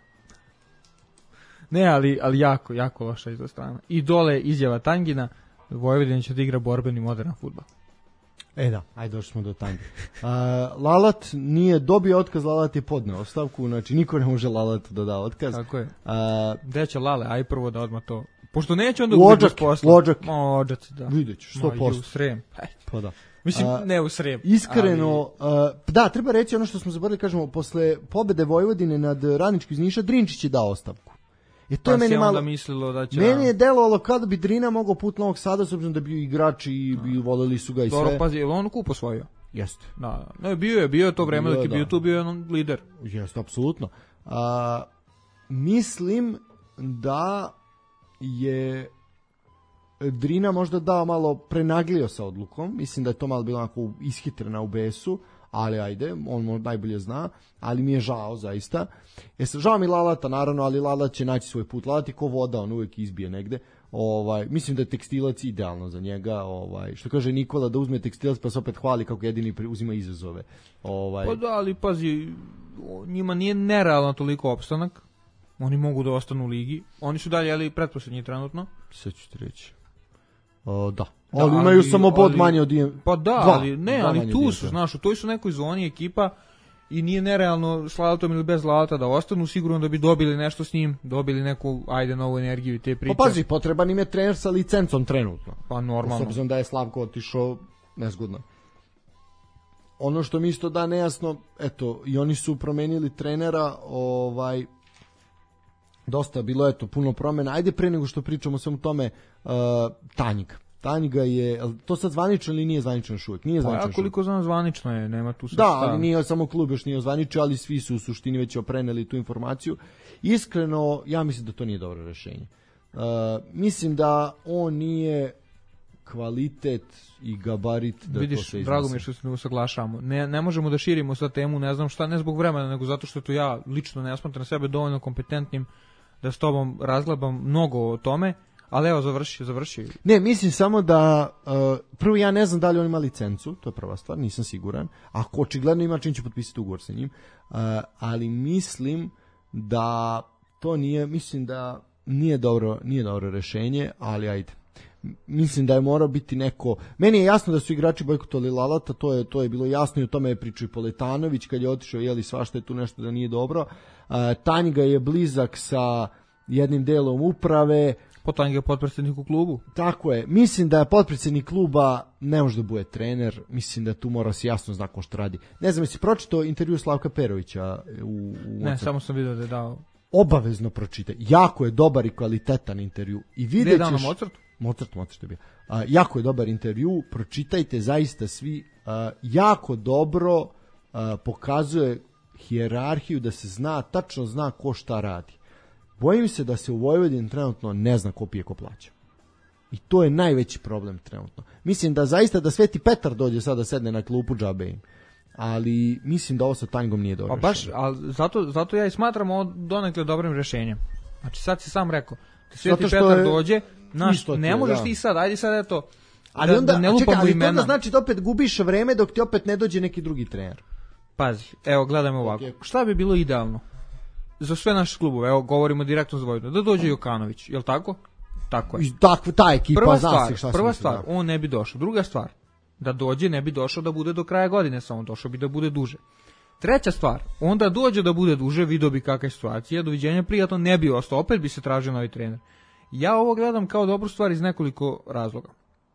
Ne, ali, ali jako, jako loša izla strana. I dole izjava Tangina: Vojvodina će da igra borbeni moderan fudbal. E da, ajde došli smo do Tangi. Uh, Lalat nije dobio otkaz, Lalat je podneo ostavku, znači niko ne može Lalatu da da otkaz. Tako je. Uh, Gde će Lale, aj prvo da odmah to. Pošto neće onda u bude Odžak, bez posla. u Odžak. Ma, Odžak, da. Vidjet ću, sto Ma, posto. ju, Srem. Aj. Pa da. Mislim, A, ne u Srem. Iskreno, ali... uh, da, treba reći ono što smo zaboravili, kažemo, posle pobede Vojvodine nad Radničkim iz Niša, Drinčić je dao ostavku. E to pa je meni malo... mislilo da će... Meni je delovalo kada bi Drina mogao put Novog Sada, s obzirom da bi igrači i bi voleli su ga i Dobro, sve. pazi, je li on kup osvojio? Jeste. Da, ne, bio je, bio je to vreme bio, dok je da. bio tu, bio je on lider. Jeste, apsolutno. A, mislim da je Drina možda dao malo prenaglio sa odlukom, mislim da je to malo bilo onako ishitrena u besu, ali ajde, on najbolje zna, ali mi je žao zaista. E, žao mi Lalata naravno, ali Lalat će naći svoj put. Lalat je ko voda, on uvijek izbije negde. Ovaj, mislim da je tekstilac idealno za njega, ovaj, što kaže Nikola, da uzme tekstilac pa se opet hvali kako jedini uzima izazove. Ovaj. Pa da, ali pazi, njima nije nerealno toliko opstanak, oni mogu da ostanu u ligi, oni su dalje, ali pretposlednji trenutno. Sad ću ti reći. O, da. Da, ali imaju ali, samo bod ali, manje od Ijem. Pa da, dva, ali ne, ali tu su, znaš, u toj su nekoj zoni ekipa i nije nerealno s Lalatom ili bez Lalata da ostanu, sigurno da bi dobili nešto s njim, dobili neku, ajde, novu energiju i te priče. Pa pazi, potreban im je trener sa licencom trenutno. Pa normalno. S obzirom da je Slavko otišao, nezgodno. Ono što mi isto da nejasno, eto, i oni su promenili trenera, ovaj, dosta bilo, eto, puno promjena. Ajde pre nego što pričamo o svemu tome, uh, Tanjig. Tanjiga je, to sad zvanično ili nije zvanično još uvijek? Nije zvanično. Pa ja koliko znam zvanično je, nema tu sad da, šta. ali nije samo klub još nije zvaničio, ali svi su u suštini već opreneli tu informaciju. Iskreno, ja mislim da to nije dobro rešenje. Uh, mislim da on nije kvalitet i gabarit da vidiš, to se iznese. drago mi je što se ne usaglašavamo. Ne, ne možemo da širimo sad temu, ne znam šta, ne zbog vremena, nego zato što to ja lično ne smatram sebe dovoljno kompetentnim da s tobom razglabam mnogo o tome, ali evo, završi, završi. Ne, mislim samo da, uh, prvo ja ne znam da li on ima licencu, to je prva stvar, nisam siguran, ako očigledno ima, čim ću potpisati ugovor sa njim, uh, ali mislim da to nije, mislim da nije dobro, nije dobro rešenje, ali ajde. Mislim da je morao biti neko, meni je jasno da su igrači bojkotovali Lalata, to je, to je bilo jasno i o tome je pričao i Poletanović kad je otišao, jeli svašta je tu nešto da nije dobro. Uh, Tanjiga je blizak sa jednim delom uprave. Potanjeg je potpredsjednik u klubu. Tako je. Mislim da je potpredsjednik kluba ne može da bude trener. Mislim da tu mora se jasno zna ko što radi. Ne znam, jesi pročitao intervju Slavka Perovića u, u Ne, Mozart. Samo sam vidio da je dao. Obavezno pročitaj. Jako je dobar i kvalitetan intervju. I vidjet ćeš... Gdje je dao na Mozart? Mozart, Mozart je bio. A, jako je dobar intervju. Pročitajte zaista svi. A, jako dobro a, pokazuje hijerarhiju da se zna, tačno zna ko šta radi. Bojim se da se u Vojvodini trenutno ne zna ko pije ko plaća. I to je najveći problem trenutno. Mislim da zaista da Sveti Petar dođe sada da sedne na klupu džabe im. Ali mislim da ovo sa Tanjgom nije dobro. Pa baš, ali zato, zato ja i smatram ovo donekle dobrim rešenjem. Znači sad si sam rekao, da Sveti Petar je, dođe, naš, ne je, možeš da. Ti sad, ajde sad eto, ali da, onda, da ne lupamo čekaj, ali imena. to onda znači da opet gubiš vreme dok ti opet ne dođe neki drugi trener. Pazi, evo gledajmo ovako. Okay. Šta bi bilo idealno? Za sve naše klubove, evo govorimo direktno za Vojvodinu, da dođe Jokanović, je li tako? Tako je. Tako, ta ekipa prva zna stvar, se šta prva se stvar, da. On ne bi došao. Druga stvar, da dođe ne bi došao da bude do kraja godine, samo došao bi da bude duže. Treća stvar, onda dođe da bude duže, vidio bi kakva je situacija, doviđenja, prijatno, ne bi ostao, opet bi se tražio novi trener. Ja ovo gledam kao dobru stvar iz nekoliko razloga.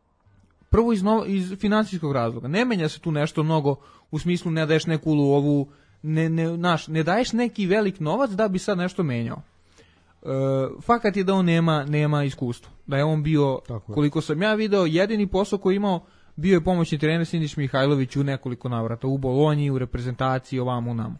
Prvo iz, novo, iz finansijskog razloga. Ne menja se tu nešto mnogo, u smislu ne daješ neku ovu Ne, ne, naš, ne daješ neki velik novac da bi sad nešto menjao. E, fakat je da on nema, nema iskustva. Da je on bio, koliko sam ja video, jedini posao koji imao bio je pomoćni trener Sindić Mihajlović u nekoliko navrata, u Bolonji, u reprezentaciji, ovamo, namo.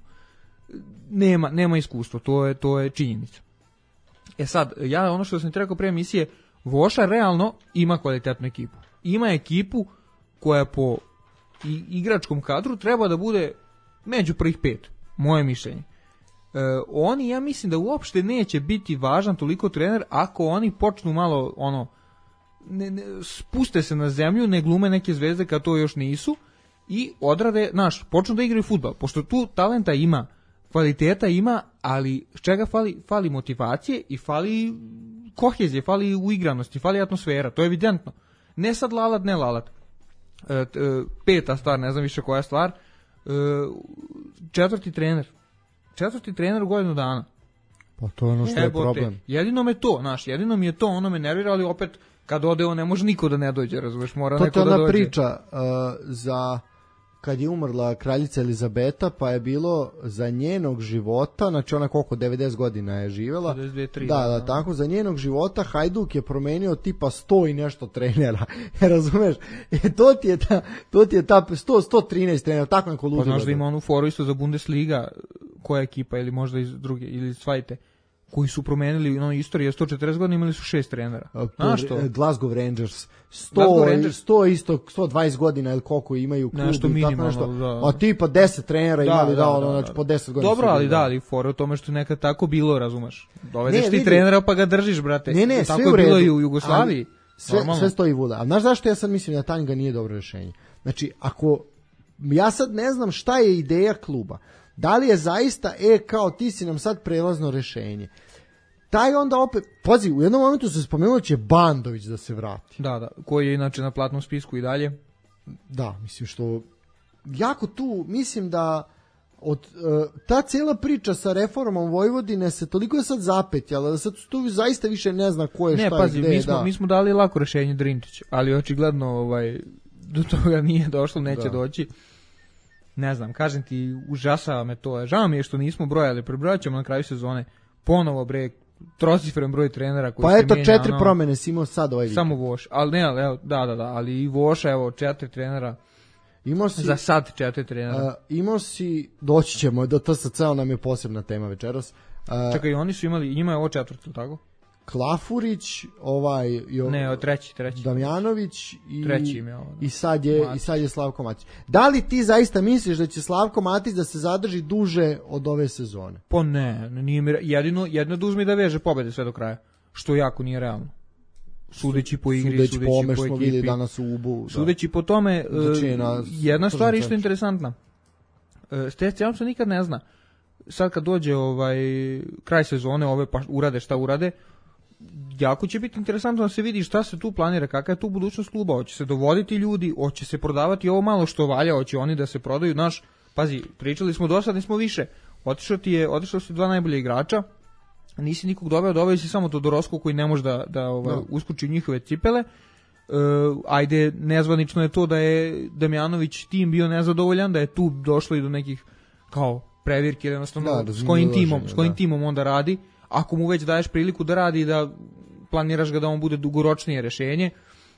Nema, nema iskustva, to je, to je činjenica. E sad, ja ono što sam ti rekao pre emisije, Voša realno ima kvalitetnu ekipu. Ima ekipu koja po igračkom kadru treba da bude među prvih pet, moje mišljenje. E, oni, ja mislim da uopšte neće biti važan toliko trener ako oni počnu malo, ono, ne, ne, spuste se na zemlju, ne glume neke zvezde kad to još nisu i odrade, znaš, počnu da igraju fudbal, pošto tu talenta ima, kvaliteta ima, ali čega fali? Fali motivacije i fali kohezije, fali uigranosti, fali atmosfera, to je evidentno. Ne sad Lalat, ne Lalat. E, e, peta stvar, ne znam više koja stvar, četvrti trener četvrti trener u godinu dana Pa to je ono što je Jebote, problem. jedino me to, znaš, jedino mi je to, ono me nervira, ali opet kad ode on ne može niko da ne dođe, razumeš, mora To neko je da ona dođe. priča uh, za kad je umrla kraljica Elizabeta, pa je bilo za njenog života, znači ona koliko, devedeset godina je živjela. devedeset dve, tri, da, da, da, da, tako, za njenog života Hajduk je promenio tipa sto i nešto trenera. Razumeš? E, to ti je ta, to ti je ta sto, sto trinaest trenera, tako neko ludilo. Pa znaš da ima onu foru isto za Bundesliga, koja ekipa, ili možda iz druge, ili svajte, koji su promenili, ono, istorije, sto četrdeset godina imali su šest trenera. Znaš to? Glasgow Rangers. sto, Glasgow Rangers. sto isto, sto dvadeset godina ili koliko imaju klubu. Nešto i tako minimalno, nešto. da. A tipa deset trenera imali, da, da, ono, da, znači da. po deset godina. Dobro, su ali bili, da, ali fora o tome što je nekad tako bilo, razumeš. Dovedeš Ne, ti vidi. trenera pa ga držiš, brate. Ne, ne, tako sve u je bilo redu, i u Jugoslaviji. ali Sve, Normalno. sve stoji vule. A znaš zašto ja sad mislim da Tanga nije dobro rješenje? Znači, ako ja sad ne znam šta je ideja kluba. Da li je zaista, e, kao ti si nam sad prelazno rješenje. Taj onda opet, pazi, u jednom momentu se spomenuo će Bandović da se vrati. Da, da, koji je inače na platnom spisku i dalje. Da, mislim što jako tu, mislim da od uh, ta cijela priča sa reformom Vojvodine se toliko je sad zapetjala da sad tu zaista više ne zna ko je Ne, šta pazi, i gde, mi smo, da. mi smo dali lako rješenje Drintić, ali očigledno ovaj, do toga nije došlo, neće Da. doći. Ne znam, kažem ti, užasava me to. Žao mi je što nismo brojali, prebrojat ćemo na kraju sezone ponovo bre, trocifren broj trenera koji Pa se eto, mijenja, četiri ono, promene si imao sad ovaj vikend. samo Voš, ali ne, ali, evo, da, da, da, ali i Voša, evo, četiri trenera, Imao si, za sad četiri trenera. uh, imao si, doći ćemo, do T S C-a nam je posebna tema večeras. Uh, Čekaj, oni su imali, ima je ovo četvrto, tako? Klafurić, ovaj, jo, Ne, o, treći, treći. Damjanović i, Treći im je ovo, da. i, sad je, Matić. i sad je Slavko Matić. Da li ti zaista misliš da će Slavko Matić da se zadrži duže od ove sezone? Pa ne, nije mi, re- jedino, jedno da uzme i da veže pobede sve do kraja, što jako nije realno. Sudeći po igri, Sudeći sudeći, po ome po što smo ekipi. vidjeli danas u Ubu. Da. Sudeći po tome, Znači, e, na- jedna stvar tržnom isto centru. interesantna. E, Steci Almsa nikad ne zna. Sad kad dođe ovaj kraj sezone, ove pa urade šta urade, jako će biti interesantno da se vidi šta se tu planira, kakva je tu budućnost kluba, hoće se dovoditi ljudi, hoće se prodavati ovo malo što valja, hoće oni da se prodaju, naš, pazi, pričali smo do sad, nismo više, otišao ti je, otišao su dva najbolja igrača, nisi nikog doveo, doveo si samo Todorovskog koji ne može da, da ovaj, Da. uskuči u njihove cipele. Uh, ajde, nezvanično je to da je Damjanović tim bio nezadovoljan, da je tu došlo i do nekih kao previrki, jer jednostavno Da, s razumno kojim dolaženje, timom, s kojim da. timom onda radi, ako mu već daješ priliku da radi i da planiraš ga da on bude dugoročnije rješenje,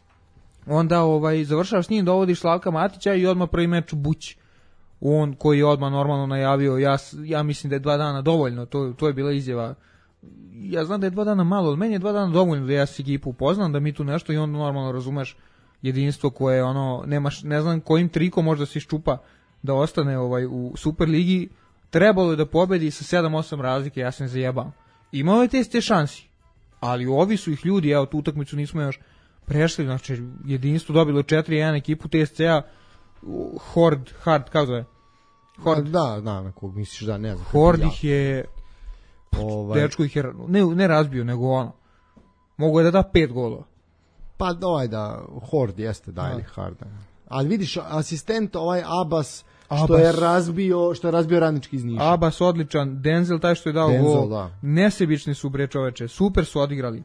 onda ovaj završavaš s njim, dovodiš Slavka Matića i odmah prvi meč Buć. On koji je odmah normalno najavio, ja, s- ja mislim da je dva dana dovoljno, to, to je bila izjava. Ja znam da je dva dana malo, ali meni je dva dana dovoljno da ja s ekipu upoznam, da mi tu nešto i onda normalno razumeš jedinstvo koje ono, nemaš, ne znam kojim trikom možda se iščupa da ostane ovaj u Superligi, trebalo je da pobedi sa sedam osam razlike, ja se ne zajebam. Imao je te ste šansi, ali ovi su ih ljudi, evo tu utakmicu nismo još prešli, znači jedinstvo dobilo četiri jedan ekipu T S C-a, Hord, Hard, kako zove? Hord, Da, da, na kog misliš da ne znam. Hord Ja. ih je, Ovaj, dečko ih je, ne, ne razbio, nego ono, mogu je da da pet golova. pa ovaj da, Hord jeste da ili Hard. Ali vidiš, asistent ovaj Abbas, što Abbas. je razbio, što je razbio Radnički iz Niša. Abbas odličan, Denzel taj što je dao Denzel, gol, da. nesebični su bre čoveče, super su odigrali.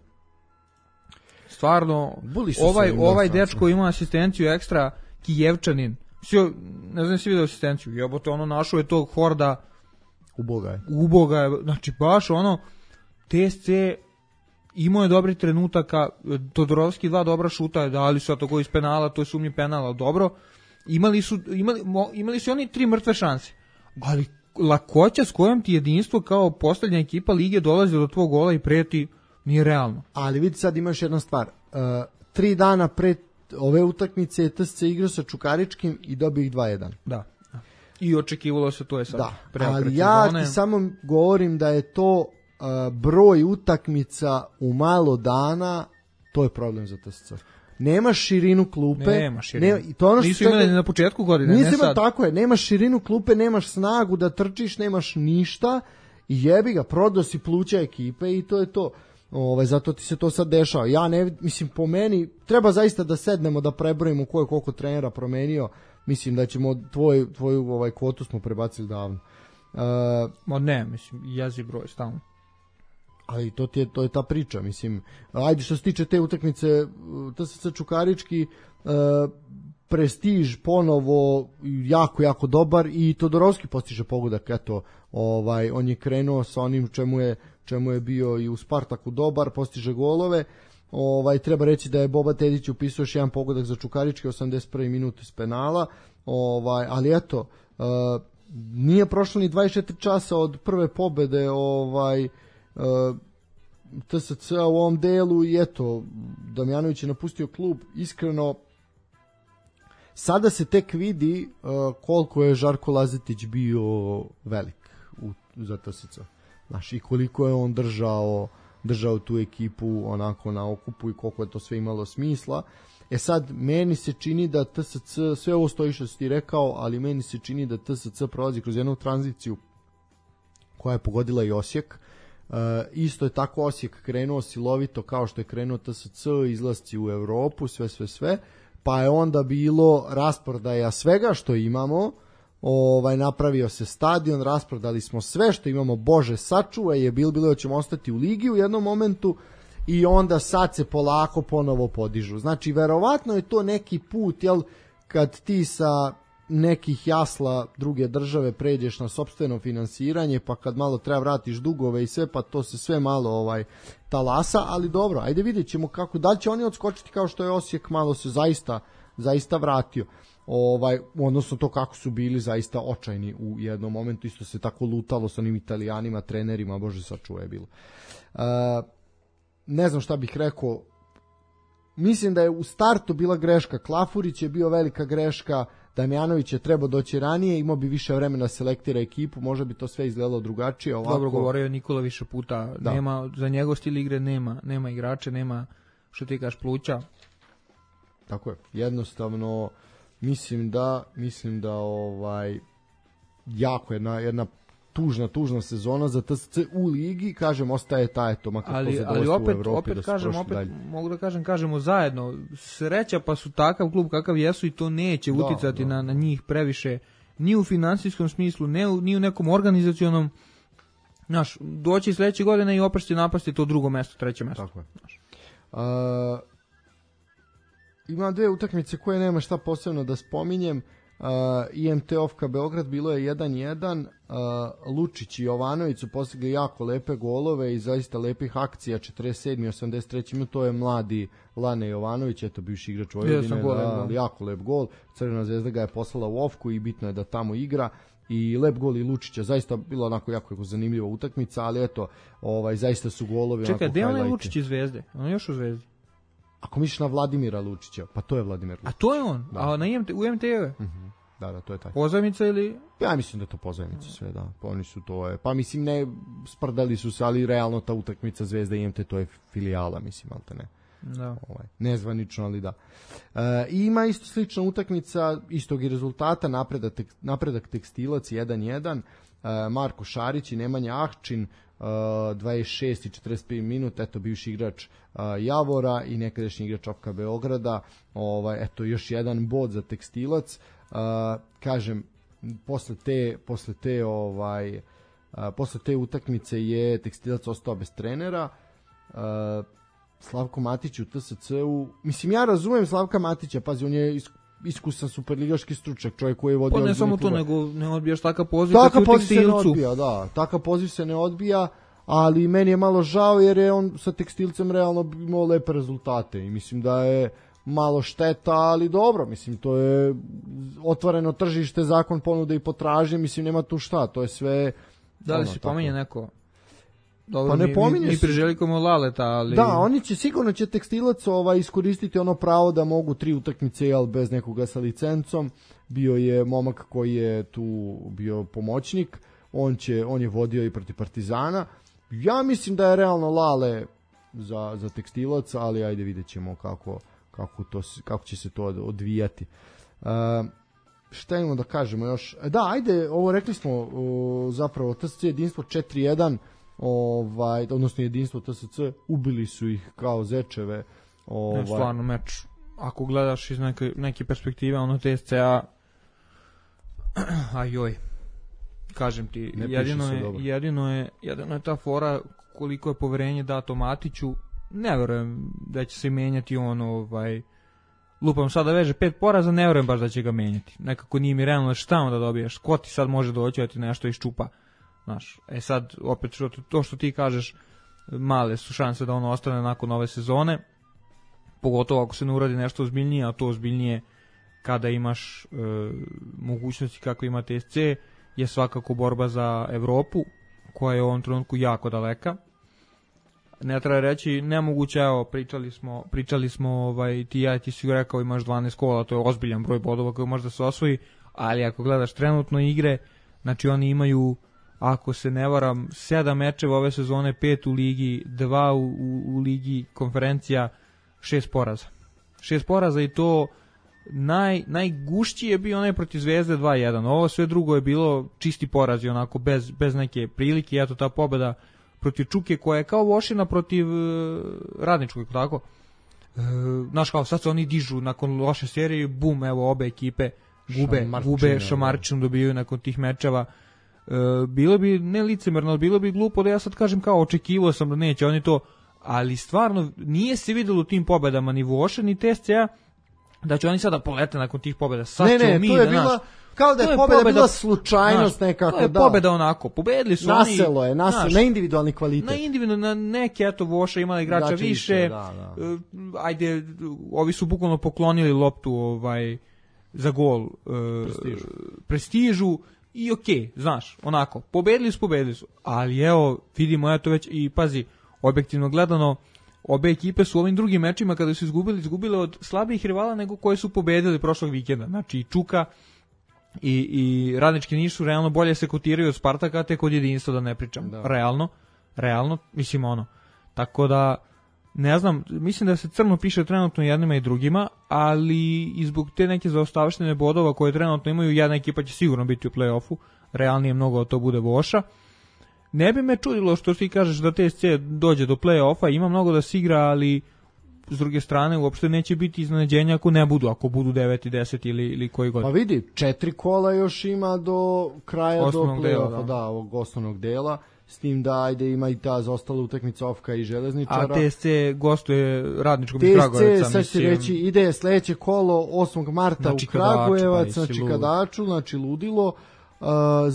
Stvarno, Buli su ovaj, se im ovaj dosta, dečko ima asistenciju ekstra, Kijevčanin. Sio, ne znam si vidio asistenciju, jebote, ono našo je tog Horda, Uboga je. uboga je, znači baš ono, T S C imao je dobri trenutaka, Todorovski dva dobra šuta, dali su to go iz penala, to je sumnji penala, dobro. Imali su, imali, mo, imali su oni tri mrtve šanse, ali lakoća s kojom ti jedinstvo kao posljednja ekipa lige dolazi do tvog gola i preti nije realno. Ali vidi sad ima još jedna stvar. Uh, tri dana pre ove utakmice T S C igrao sa Čukaričkim i dobio ih dva jedan. Da. I očekivalo se, to je sad Da, preokret ali ja sezone. ti samo govorim da je to uh, broj utakmica u malo dana, to je problem za T S C. Nema širinu klupe. Nema širinu. Ne, i to je ono što Nisu čeka- imali ni na početku godine, ne Nisi imao, sad. tako je, nemaš širinu klupe, nemaš snagu da trčiš, nemaš ništa i jebi ga, prodao si pluća ekipe i to je to. Ovaj, zato ti se to sad dešava. Ja ne, mislim, po meni, treba zaista da sednemo da prebrojimo ko je koliko trenera promenio. Mislim da ćemo, tvoj, tvoju ovaj, kvotu smo prebacili davno. Uh, Ma ne, mislim, jezi broj stalno. ali to ti je, to je ta priča, mislim, ajde što se tiče te utakmice, T S C Čukarički, uh, prestiž ponovo jako, jako dobar i Todorovski postiže pogodak, eto, ovaj, on je krenuo sa onim čemu je, čemu je bio i u Spartaku dobar, postiže golove, ovaj, treba reći da je Boba Tedić upisao još jedan pogodak za Čukarički, osamdeset prvi minut iz penala, ovaj, ali eto, uh, nije prošlo ni dvadeset četiri časa od prve pobede ovaj, uh, T S C u ovom delu i eto, Damjanović je napustio klub, iskreno sada se tek vidi uh, koliko je Žarko Lazetić bio velik u, za T S C. Znaš, i koliko je on držao, držao tu ekipu onako na okupu i koliko je to sve imalo smisla. E sad, meni se čini da T S C, sve ovo stoji što si ti rekao, ali meni se čini da T S C prolazi kroz jednu tranziciju koja je pogodila i Osijek. Uh, isto je tako Osijek krenuo silovito kao što je krenuo T S C, izlasci u Evropu, sve, sve, sve. Pa je onda bilo rasprodaja svega što imamo, ovaj, napravio se stadion, rasprodali smo sve što imamo, Bože sačuvaj, je bilo, bilo da ćemo ostati u ligi u jednom momentu i onda sad se polako ponovo podižu. Znači, verovatno je to neki put, jel, kad ti sa nekih jasla druge države pređeš na sopstveno finansiranje, pa kad malo treba vratiš dugove i sve, pa to se sve malo ovaj talasa, ali dobro, ajde vidjet ćemo kako, da li će oni odskočiti kao što je Osijek malo se zaista, zaista vratio. Ovaj, odnosno to kako su bili zaista očajni u jednom momentu, isto se tako lutalo sa onim Italijanima, trenerima, Bože sačuvaj je bilo. Uh, ne znam šta bih rekao, mislim da je u startu bila greška, Klafurić je bio velika greška, Damjanović je trebao doći ranije, imao bi više vremena da selektira ekipu, možda bi to sve izgledalo drugačije. Ovako... Dobro govorio Nikola više puta, da. Nema, za njegov stil igre nema, nema igrače, nema što ti kažeš pluća. Tako je, jednostavno mislim da, mislim da ovaj jako jedna, jedna tužna, tužna sezona za T S C u ligi, kažem, ostaje ta, eto, makar ali, ali opet, u Evropi, opet da kažem, opet dalje. Mogu da kažem, kažemo zajedno, sreća pa su takav klub kakav jesu i to neće da, uticati da. Na, na njih previše, ni u finansijskom smislu, ne u, ni u nekom organizacionom, znaš, doći sledeće godine i opet će napasti to drugo mesto, treće mesto. Tako je. Uh, ima dve utakmice koje nema šta posebno da spominjem. Uh, I M T Ofka Beograd bilo je jedan jedan, uh, Lučić i Jovanović su postigli jako lepe golove i zaista lepih akcija, četrdeset sedmi i osamdeset treći minut, to je mladi Lane Jovanović, eto bivši igrač Vojvodine, da, jako lep gol, Crvena zvezda ga je poslala u Ofku i bitno je da tamo igra i lep gol i Lučića, zaista bilo onako jako zanimljiva utakmica, ali eto, ovaj, zaista su golovi. Čekaj, gde on je Lučić iz Zvezde? On je još u Zvezdi? Ako misliš na Vladimira Lučića, pa to je Vladimir Lučić. A to je on? Da. A na I M T, u I M T je? Uh-huh. Da, da, to je taj. Pozajmica ili? Ja mislim da je to pozajmica sve, da. Pa oni su to, je. Pa mislim ne sprdali su se, ali realno ta utakmica Zvezda i I M T to je filijala, mislim, al te ne. Da. Ovaj, nezvanično, ali da. E, ima isto slična utakmica istog i rezultata, napredak, tek, napredak Tekstilac jedan jedan, e, Marko Šarić i Nemanja Ahčin, Uh, dvadeset šest i četrdeset pet minut, eto bivši igrač uh, Javora i nekadašnji igrač Ofka Beograda, ovaj, eto još jedan bod za Tekstilac. Uh, kažem, posle te, posle te ovaj, uh, posle te utakmice je Tekstilac ostao bez trenera. Uh, Slavko Matić u T S C-u, mislim ja razumem Slavka Matića, pazi, on je is, iskusan superligaški stručnjak, čovjek koji je vodio... Pa ne samo to, nego ne odbijaš takav poziv, takav poziv se ne odbija, da, takav poziv se ne odbija, ali meni je malo žao jer je on sa Tekstilcem realno imao lepe rezultate i mislim da je malo šteta, ali dobro, mislim to je otvoreno tržište, zakon ponude i potražnje, mislim nema tu šta, to je sve... Da li ono, si pominje neko? Dobro, pa ne mi, mi, mi priželjkujemo Laleta, ali... Da, oni će, sigurno će Tekstilac ovaj, iskoristiti ono pravo da mogu tri utakmice, jel, bez nekoga sa licencom. Bio je momak koji je tu bio pomoćnik, on, će, on je vodio i protiv Partizana. Ja mislim da je realno Lale za, za Tekstilac, ali ajde vidjet ćemo kako, kako, to, kako će se to odvijati. Uh, šta imamo da kažemo još? Da, ajde, ovo rekli smo uh, zapravo T S C jedinstvo četiri jedan, ovaj, odnosno jedinstvo T S C, ubili su ih kao zečeve. Ovaj. Ne, stvarno meč, ako gledaš iz neke, neke perspektive, ono T S C A, ajoj, kažem ti, jedino je, jedino je, jedino je ta fora koliko je poverenje dato Matiću, ne verujem da će se menjati on, ovaj, lupam sada veže pet poraza, ne verujem baš da će ga menjati. Nekako nije mi realno šta onda dobiješ, ko ti sad može doći da ti nešto iščupa. Znaš, e sad, opet što, to što ti kažeš, male su šanse da on ostane nakon ove sezone, pogotovo ako se ne uradi nešto ozbiljnije, a to ozbiljnije kada imaš e, mogućnosti kako ima T S C, je svakako borba za Evropu, koja je u ovom trenutku jako daleka. Ne treba reći, nemoguće, evo, pričali smo, pričali smo ovaj, ti ja ti si rekao imaš dvanaest kola, to je ozbiljan broj bodova koji može da se osvoji, ali ako gledaš trenutno igre, znači oni imaju, ako se ne varam, sedam mečeva ove sezone, pet u ligi, dva u, u, u ligi konferencija, šest poraza. Šest poraza i to naj, najgušći je bio onaj protiv Zvezde dva jedan. Ovo sve drugo je bilo čisti porazi, onako bez, bez neke prilike. Eto ta pobeda protiv Čuke koja je kao Vošina protiv uh, Radničkog, tako? Uh, znaš kao, sad se oni dižu nakon loše serije, bum, evo obe ekipe gube, šamarčine, gube šamarčinu dobijaju nakon tih mečeva. Uh, bilo bi, ne licemerno, bilo bi glupo da ja sad kažem kao očekivao sam da neće oni to, ali stvarno nije se videlo u tim pobedama ni Voša ni T S C-a da će oni sada polete nakon tih pobjeda. Sad ne, ne, mi to je da bila, naš, kao da je, je pobjeda, pobjeda bila slučajnost naš, nekako. To je da. pobjeda onako, pobedili su naselo oni. je, naselo, naš, na individualni kvalitet. Na individualno, na neke, eto, Voša imala igrača Igrače više, više da, da. Uh, ajde, ovi su bukvalno poklonili loptu ovaj, za gol uh, prestižu. prestižu i okej, okay, znaš, onako, pobedili su, pobedili su, ali evo, vidimo, eto već, i pazi, objektivno gledano, obe ekipe su u ovim drugim mečima kada su izgubili, izgubile od slabijih rivala nego koje su pobedili prošlog vikenda. Znači i Čuka i, i Radnički Niš su realno bolje se kotiraju od Spartaka, tek od Jedinstva da ne pričam. Da. Realno, realno, mislim ono. Tako da, ne znam, mislim da se crno piše trenutno jednima i drugima, ali i zbog te neke zaostavštine bodova koje trenutno imaju, jedna ekipa će sigurno biti u play-offu, realnije mnogo da to bude Voša. Ne bi me čudilo što ti kažeš da T S C dođe do play-offa, ima mnogo da se igra, ali s druge strane uopšte neće biti iznenađenja ako ne budu, ako budu devet i deset ili, ili koji god. Pa vidi, četiri kola još ima do kraja, osnovnog do play-offa, dela, da. da, ovog osnovnog dela, s tim da ajde ima i ta zaostala utakmica Ofka i Železničara. A T S C gostuje Radničkom iz Kragujevca. T S C, sad će reći, ide sledeće kolo osmog marta znači, u Kragujevac, znači Kadaču, znači ludilo. Uh,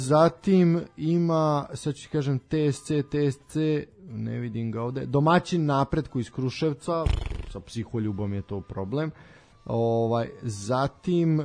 zatim ima, sad ću kažem T S C, T S C, ne vidim ga ovde, domaćin Napretku iz Kruševca, sa psiholjubom je to problem. Ovaj, zatim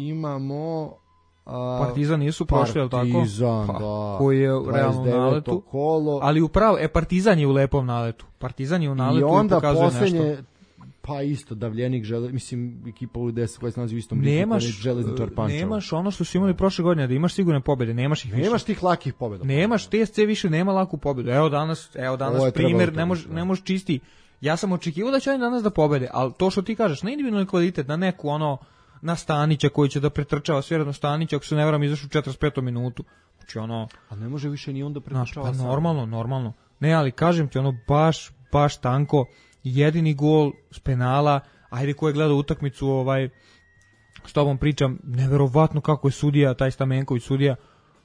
imamo uh, Partizan nisu prošli, je li tako? Partizan, pa, da. Koji je u realnom naletu. Kolo. Ali upravo, e, Partizan je u lepom naletu. Partizan je u naletu i, onda i pokazuje poslednje, nešto. Pa isto, Davljenik, žele, mislim, ekipa u deset koja se nalazi u istom liku, Železničar Pančevo. Nemaš ono što su imali prošle godine, da imaš sigurne pobjede, nemaš ih više. Nemaš tih lakih pobjeda. Nemaš, T S C više nema laku pobjedu. Evo danas, evo danas primjer, ne može ne može čisti. Ja sam očekivao da će oni danas da pobede, ali to što ti kažeš, na individualni kvalitet, na neku ono, na Stanića koji će da pretrčava svjerno Stanića, ako se ne varam izašu u četrdeset petom minutu. Znači ono, a ne može više ni onda pretrčava. Pa normalno, normalno. Ne, ali kažem ti ono baš baš tanko, jedini gol s penala. Ajde ko je gledao utakmicu, ovaj, s tobom pričam, neverovatno kako je sudija, taj Stamenković sudija,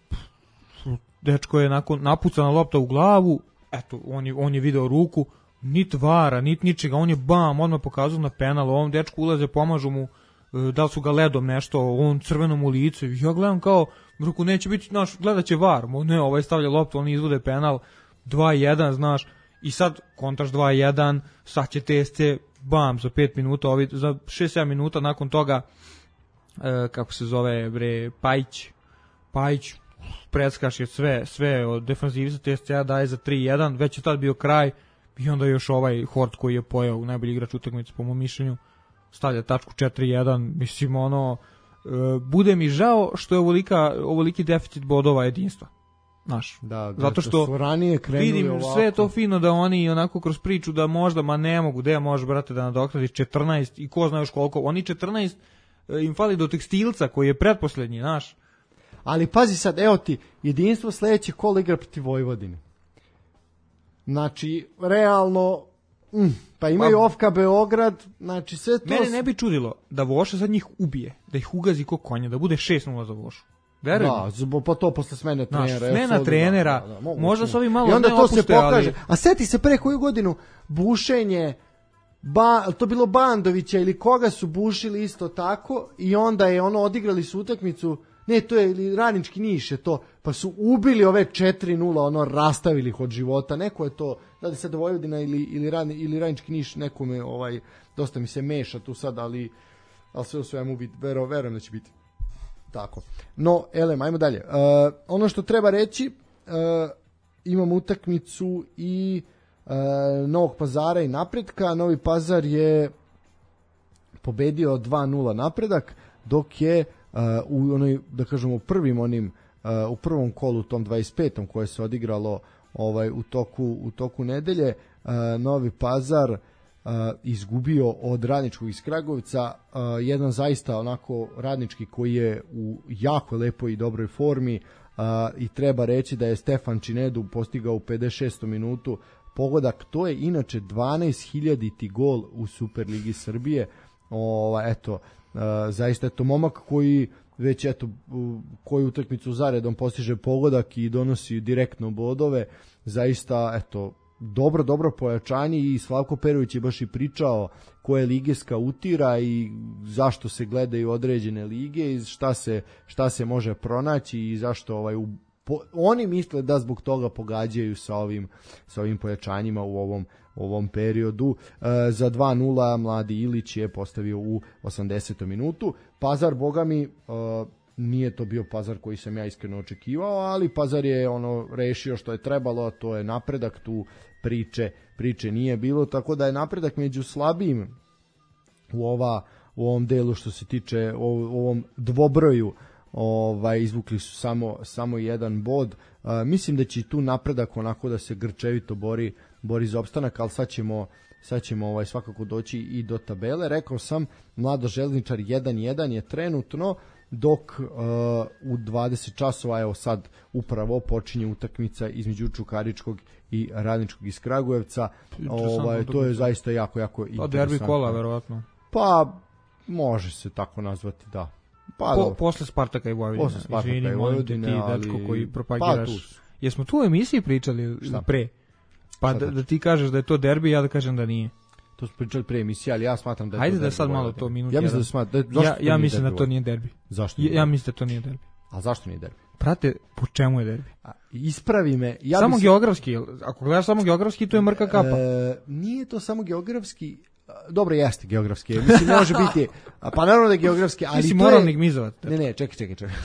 dečko je nakon napucana lopta u glavu, eto, on je, on je video ruku, nit vara, nit ničega, on je bam, odmah pokazao na penal, ovom dečku ulaze, pomažu mu, da li su ga ledom nešto, on crvenom u licu, ja gledam kao, ruku neće biti, znaš, gledat će var, ne, ovaj stavlja loptu, oni izvode penal, dva jedan, znaš, i sad kontraš dva jedan, sad će T S C bam, za pet minuta, ovi, za šest sedam minuta nakon toga, e, kako se zove, bre, Pajić, Pajić, predskaš je sve, sve od defanzivica T S C-a daje za tri jedan, već je tad bio kraj, i onda još ovaj Hort koji je pojao, najbolji igrač utakmice po mom mišljenju, stavlja tačku četiri jedan, mislim ono, e, bude mi žao što je ovolika, ovoliki deficit bodova Jedinstva. Naš. Da, da, zato što su ranije krenuli vidim ovako. Sve je to fino da oni onako kroz priču da možda, ma ne mogu, gde može brate da nadoknadiš četrnaest i ko zna još koliko, oni četrnaest im fali do Tekstilca koji je pretposlednji, znaš. Ali pazi sad, evo ti, Jedinstvo sledeće kola igra protiv Vojvodine. Znači, realno, mm, pa imaju pa, Ofka Beograd, znači sve to... Mene ne bi čudilo da Voša sad njih ubije, da ih ugazi ko konja, da bude šest nula za Vošu. Verujem. Da, zbog, pa to posle smene trenera. Znaš, smena trenera, da, da, da, možda su ovi malo i onda ne to opušte, se pokaže. ali... A seti se pre koju godinu bušenje, ba, to bilo Bandovića ili koga su bušili isto tako i onda je ono odigrali su utakmicu, ne, to je ili Radnički Niš je to, pa su ubili ove četiri nula, ono rastavili ih od života. Neko je to, da li sad Vojvodina ili ili Radni, ili Radnički Niš, nekome ovaj dosta mi se meša tu sad, ali al sve u svemu bit, vero, verujem da će biti tako. No, elem, ajmo dalje. Uh, ono što treba reći, uh, imamo utakmicu i uh, Novog Pazara i Napretka. Novi Pazar je pobedio dva nula Napredak, dok je uh, u onoj, da kažemo, prvim onim uh, u prvom kolu, tom dvadeset petom koje se odigralo ovaj u toku u toku nedelje, uh, Novi Pazar uh, izgubio od Radničkog iz Kragovca, uh, jedan zaista onako Radnički koji je u jako lepoj i dobroj formi, uh, i treba reći da je Stefan Činedu postigao u pedeset šestom minutu pogodak. To je inače dvanaest hiljaditi gol u Superligi Srbije. Ovaj eto, uh, zaista je to momak koji već eto koju utakmicu zaredom postiže pogodak i donosi direktno bodove. Zaista eto dobro, dobro pojačanje i Slavko Perović je baš i pričao koje lige skautira i zašto se gledaju određene lige i šta se, šta se može pronaći i zašto ovaj, u, po, oni misle da zbog toga pogađaju sa ovim, sa ovim pojačanjima u ovom, ovom periodu. E, za dva nula mladi Ilić je postavio u osamdesetom minutu. Pazar, boga mi, e, nije to bio Pazar koji sam ja iskreno očekivao, ali Pazar je ono rešio što je trebalo, a to je napredak, tu priče, priče nije bilo, tako da je napredak među slabijim u, ova, u ovom delu što se tiče u ovom dvobroju. Ovaj, izvukli su samo, samo jedan bod. Uh, mislim da će tu napredak onako da se grčevito bori, bori za opstanak, ali sad ćemo, sad ćemo ovaj, svakako doći i do tabele. Rekao sam, Mlado Železničar jedan jedan je trenutno, dok uh, u dvadeset časova, evo sad upravo počinje utakmica između Čukaričkog i Radničkog iz Kragujevca. Ovaj, to je zaista jako, jako interesantno. Derbi kola, verovatno. Pa, može se tako nazvati, da. Pa, po, posle Spartaka i Vojvodine. Posle Spartaka Izvini, i Vojvodine, ti, ali... dečko koji propagiraš. Pa, jesmo tu u emisiji pričali šta? Pre? Pa da, da ti kažeš da je to derbi, ja da kažem da nije. To smo pričali pre emisije, ali ja smatram da je Hajde to da derbi. sad malo to minut. Ja mislim da smatram. Da, ja, ja mislim da to nije derbi. Zašto? Ja, ja mislim da to nije derbi. A zašto nije derbi? Prate, po čemu je derbi? A, ispravi me. Ja samo bis... geografski, ako gledaš samo geografski, to je mrka kapa. E, nije to samo geografski. Dobro, jeste geografski. Mislim, može biti. Pa naravno da je geografski, ali ti si to moralnik je... Mizovac. Ne, ne, čekaj, čekaj, čekaj.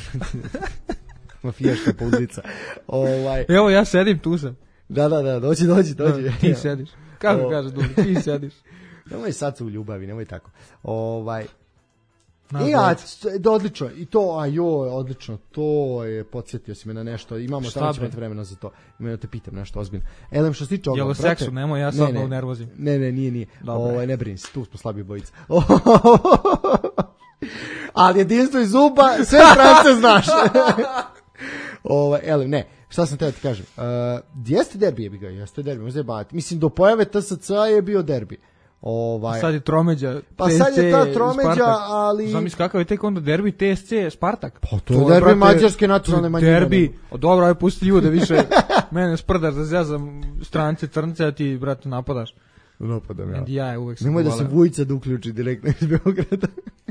Mafijaška poulica. Ovaj... Evo, ja sedim, tu sam. Da, da, da, dođi, dođi, dođi. Da, ti sediš. Kako kaže Dugo, ti sediš. Nemoj sad se u ljubavi, nemoj tako. Ovaj... Na, E, a, da, odlično, i to, a joj, odlično, to je, podsjetio si me na nešto, imamo samo ćemo vremena za to, imamo da te pitam nešto ozbiljno. Elem, što se tiče ovoga, jel o seksu, nemoj, ja sad ne, nervozim. Ne, ne, nije, nije, ovaj, ne brini se, tu smo slabi bojica. Ali jedinstvo iz zuba, sve strance znaš. Ovaj, elem, ne, šta sam teo ti kažem, uh, jeste derbi, jebi ga, jeste derbi, možda je bavati, mislim, do pojave T S C je bio derbi. Ovaj. Sad je tromeđa, pa T S C, sad je ta tromeđa, Spartak. ali... Zamisli kakav je tek onda derbi T S C Spartak. Pa to, to je derbi mađarske nacionalne manjine. Derbi, o, dobro, aj pusti ljude više, mene sprdaš da zjazam strance, crnce, a ti, brate, napadaš. Napadam, ja. ja je uvek nemoj da se Vujica da uključi direktno iz Beograda.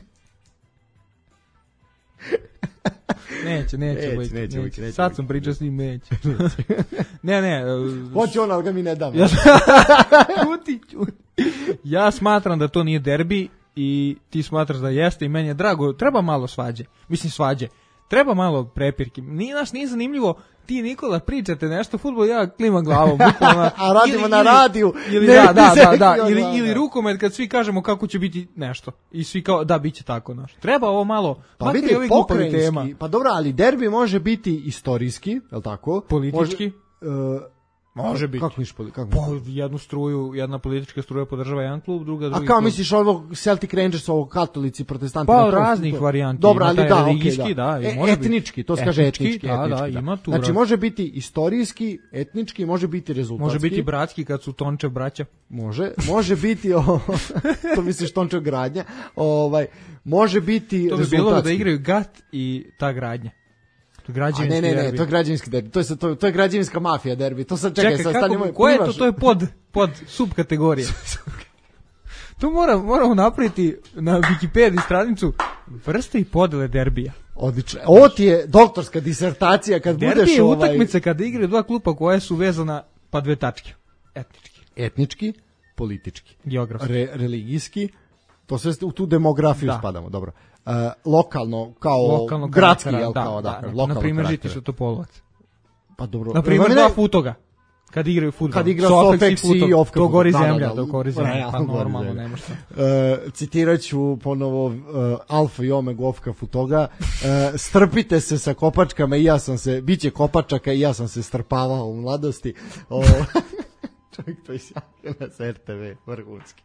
Neće, neće, neće, neće, neće, neće, neće. Sad sam pričao s njim, neće. ne, ne. Hoće on, ali ga mi ne dam. Ja, čuti, čuti. Ja smatram da to nije derbi i ti smatraš da jeste i meni je drago. Treba malo svađe. Mislim svađe. Treba malo prepirke. Nije nas nije zanimljivo. Ti Nikola pričate nešto fudbal, ja klimam glavom. Bukvalno, a radimo ili, na radiju. Ili, da, da, da, da, ili, ili rukomet kad svi kažemo kako će biti nešto. I svi kao, da, bit će tako. Naš. Treba ovo malo, pa vidi, pokrajinski. Pa dobro, ali derbi može biti istorijski, je li tako? Politički. Može, uh, Može biti. Kako misliš? Kako po jednu struju, jedna politička struja podržava jedan klub, druga drugi. A kao klub. Misliš ovo Celtic Rangers, ovo katolici, protestanti? Pa raznih to... varijanti. Dobro, ali da, religijski, okay, da. da E, može etnički, biti. to se kaže etnički. etnički, da, etnički, da, ima tu. Znači raz... može biti istorijski, etnički, može biti rezultatski. Može biti bratski kad su Tončev braća. Može, može biti, o, to misliš Tončev gradnja, ovaj, može biti to bi rezultatski. bilo da igraju Gat i ta gradnja. To je građevinski A ne, ne, ne, derbi. to je građevinski derbi. To je, sad- to, to je građevinska mafija derbi. To sad čekaj, Čekaj, sad kako, stanimo. ko je to? plivaš- To je pod, pod subkategorije. Tu mora, moramo napraviti na Wikipediji stranicu vrste i podele derbija. Odlično. Ovo ti je doktorska disertacija kad Derbi budeš je ovaj utakmica kada igraju dva kluba koje su vezana pa dve tačke. Etnički, etnički, politički, geografski. re, religijski, to sve u tu demografiju Da. spadamo, dobro. Uh, lokalno kao Lokalno gradski, karaktera, jel da, kao, da, da, na, lokalno na primjer karaktera. Žitište Topolovac. Pa dobro. Na primjer Ma ne- dva Futoga. Kad igraju fudbal. Kad igra Sofex Sofex i Futog, Ofka to gori Futog. Da, zemlja, da, da. to gori zemlja. Realno Pa gori normalno, zemlja. nema šta. Uh, citirat ću ponovo uh, Alfa i Omega Ofka Futoga. Uh, strpite se sa kopačkama i ja sam se, bit će kopačaka i ja sam se strpavao u mladosti. O, čovjek to isjavio na S R T V, vrhunski.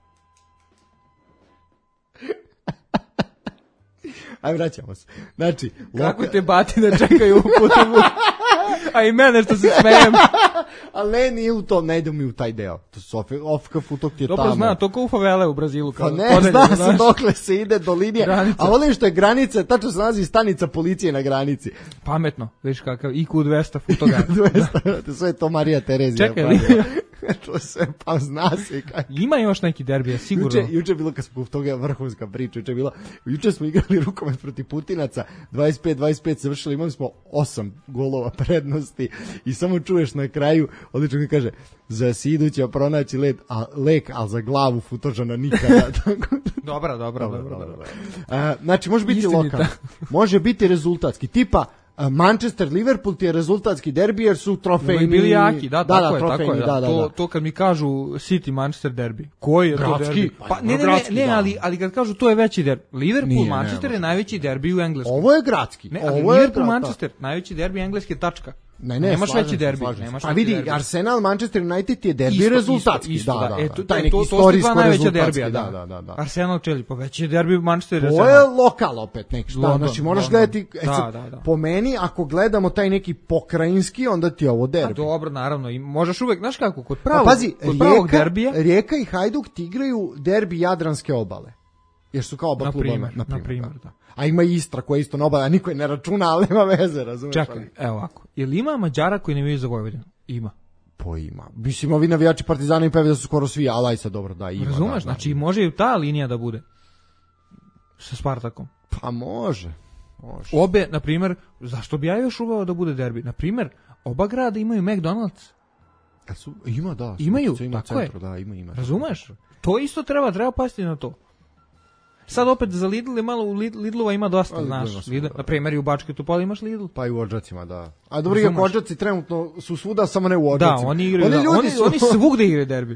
Aj, vraćamo se. Znači, Kako loka- te batine čekaju u putovu? A i mene što se smejem. ali ne, nije u to, ne ide mi u taj deo. To su Ofka, Ofka Futog ti je Dobro tamo. zna, to kao u favele u Brazilu. Pa Kao ne, podeljeno, zna se znaš. dokle se ide do linije, Granica. a volim što je granica, tačno se nalazi stanica policije na granici. Pametno, vidiš kakav I Q dvesta Futoga. dvesta, sve je to Marija Terezija. Čekaj, pravila. To sve, pa zna se kako. Ima još neki derbija, sigurno. Juče, juče je bilo, kad smo toga vrhunska priča, juče je bilo, juče smo igrali rukomet protiv Putinaca, dvadeset pet dvadeset pet završili, imali smo osam golova prednosti i samo čuješ na kraju, odlično mi kaže, za siduća pronaći led, a, lek, ali za glavu Futožana nikada. Dobra, dobra, dobra, dobra. A, znači, može biti Istinita. lokalno, može biti rezultatski, tipa a, Manchester Liverpool ti je rezultatski derbi jer su trofejni. Oni bili jaki, da, da, tako da, je, trofejni, tako je. da, da, to, da. to kad mi kažu City Manchester derbi. Koji je Gradski, to derbi? pa Pa ne, ne, ne, gradski, ne, da. ali, ali kad kažu to je veći derbi. Liverpool Nije, Manchester ne, je najveći derbi u Engleskoj. Ovo je gradski. Ne, ali ovo je Liverpool grad- Manchester, najveći derbi engleske tačka. Ne, ne, nemaš slažem veći se, derbi, slažem se. nemaš Pa veći vidi, derbi. Arsenal Manchester United je derbi Isto, rezultatski, isto, isto, da, da, E, da. to, Taj to, neki to, to su istorijsko dva najveća rezultatski, derbija, da, da. da, da, da. Arsenal Chelsea, pa veći derbi Manchester i To je Arsenal. lokal opet neki, šta, London, znači moraš London. gledati, e, Da, sad, da, da. po meni, ako gledamo taj neki pokrajinski, onda ti je ovo A derbi. dobro, naravno, i možeš uvek, znaš kako, kod Pa pravog, pazi, kod pravog Rijeka, derbija, Rijeka i Hajduk ti igraju derbi Jadranske obale. Jer su kao oba Na kluba, primer, na na primer, primer, da. da. A ima i Istra koja je isto na obale, a niko je ne računa, ali nema veze, razumiješ? čekaj, evo ovako, jel ima Mađara koji ne navijaju za Vojvodinu? Ima. Po ima. Mislim, ovi navijači Partizana i Pevi da su skoro svi, ali aj sad dobro, da, ima. Razumeš, da, da. znači može i ta linija da bude sa Spartakom. Pa može. Može. Obe, na primjer, zašto bi ja još uveo da bude derbi? Na primjer, oba grada imaju McDonald's. A su, ima, da. Imaju, Subotica ima tako je. centru, da, ima, ima. Razumeš? To isto treba, treba pasti na to. Sad opet za Lidl je malo, u Lid- Lidlova ima dosta, Ali znaš. Lidlova su, Lidl, da. na primjer i u Bačkoj Topoli imaš Lidl. Pa i u Odžacima, da. A dobro, Razumeš? iako Odžaci trenutno su svuda, samo ne u Da, Odžacima. oni igraju, oni da, ljudi oni, su, oni svugde igraju derbi.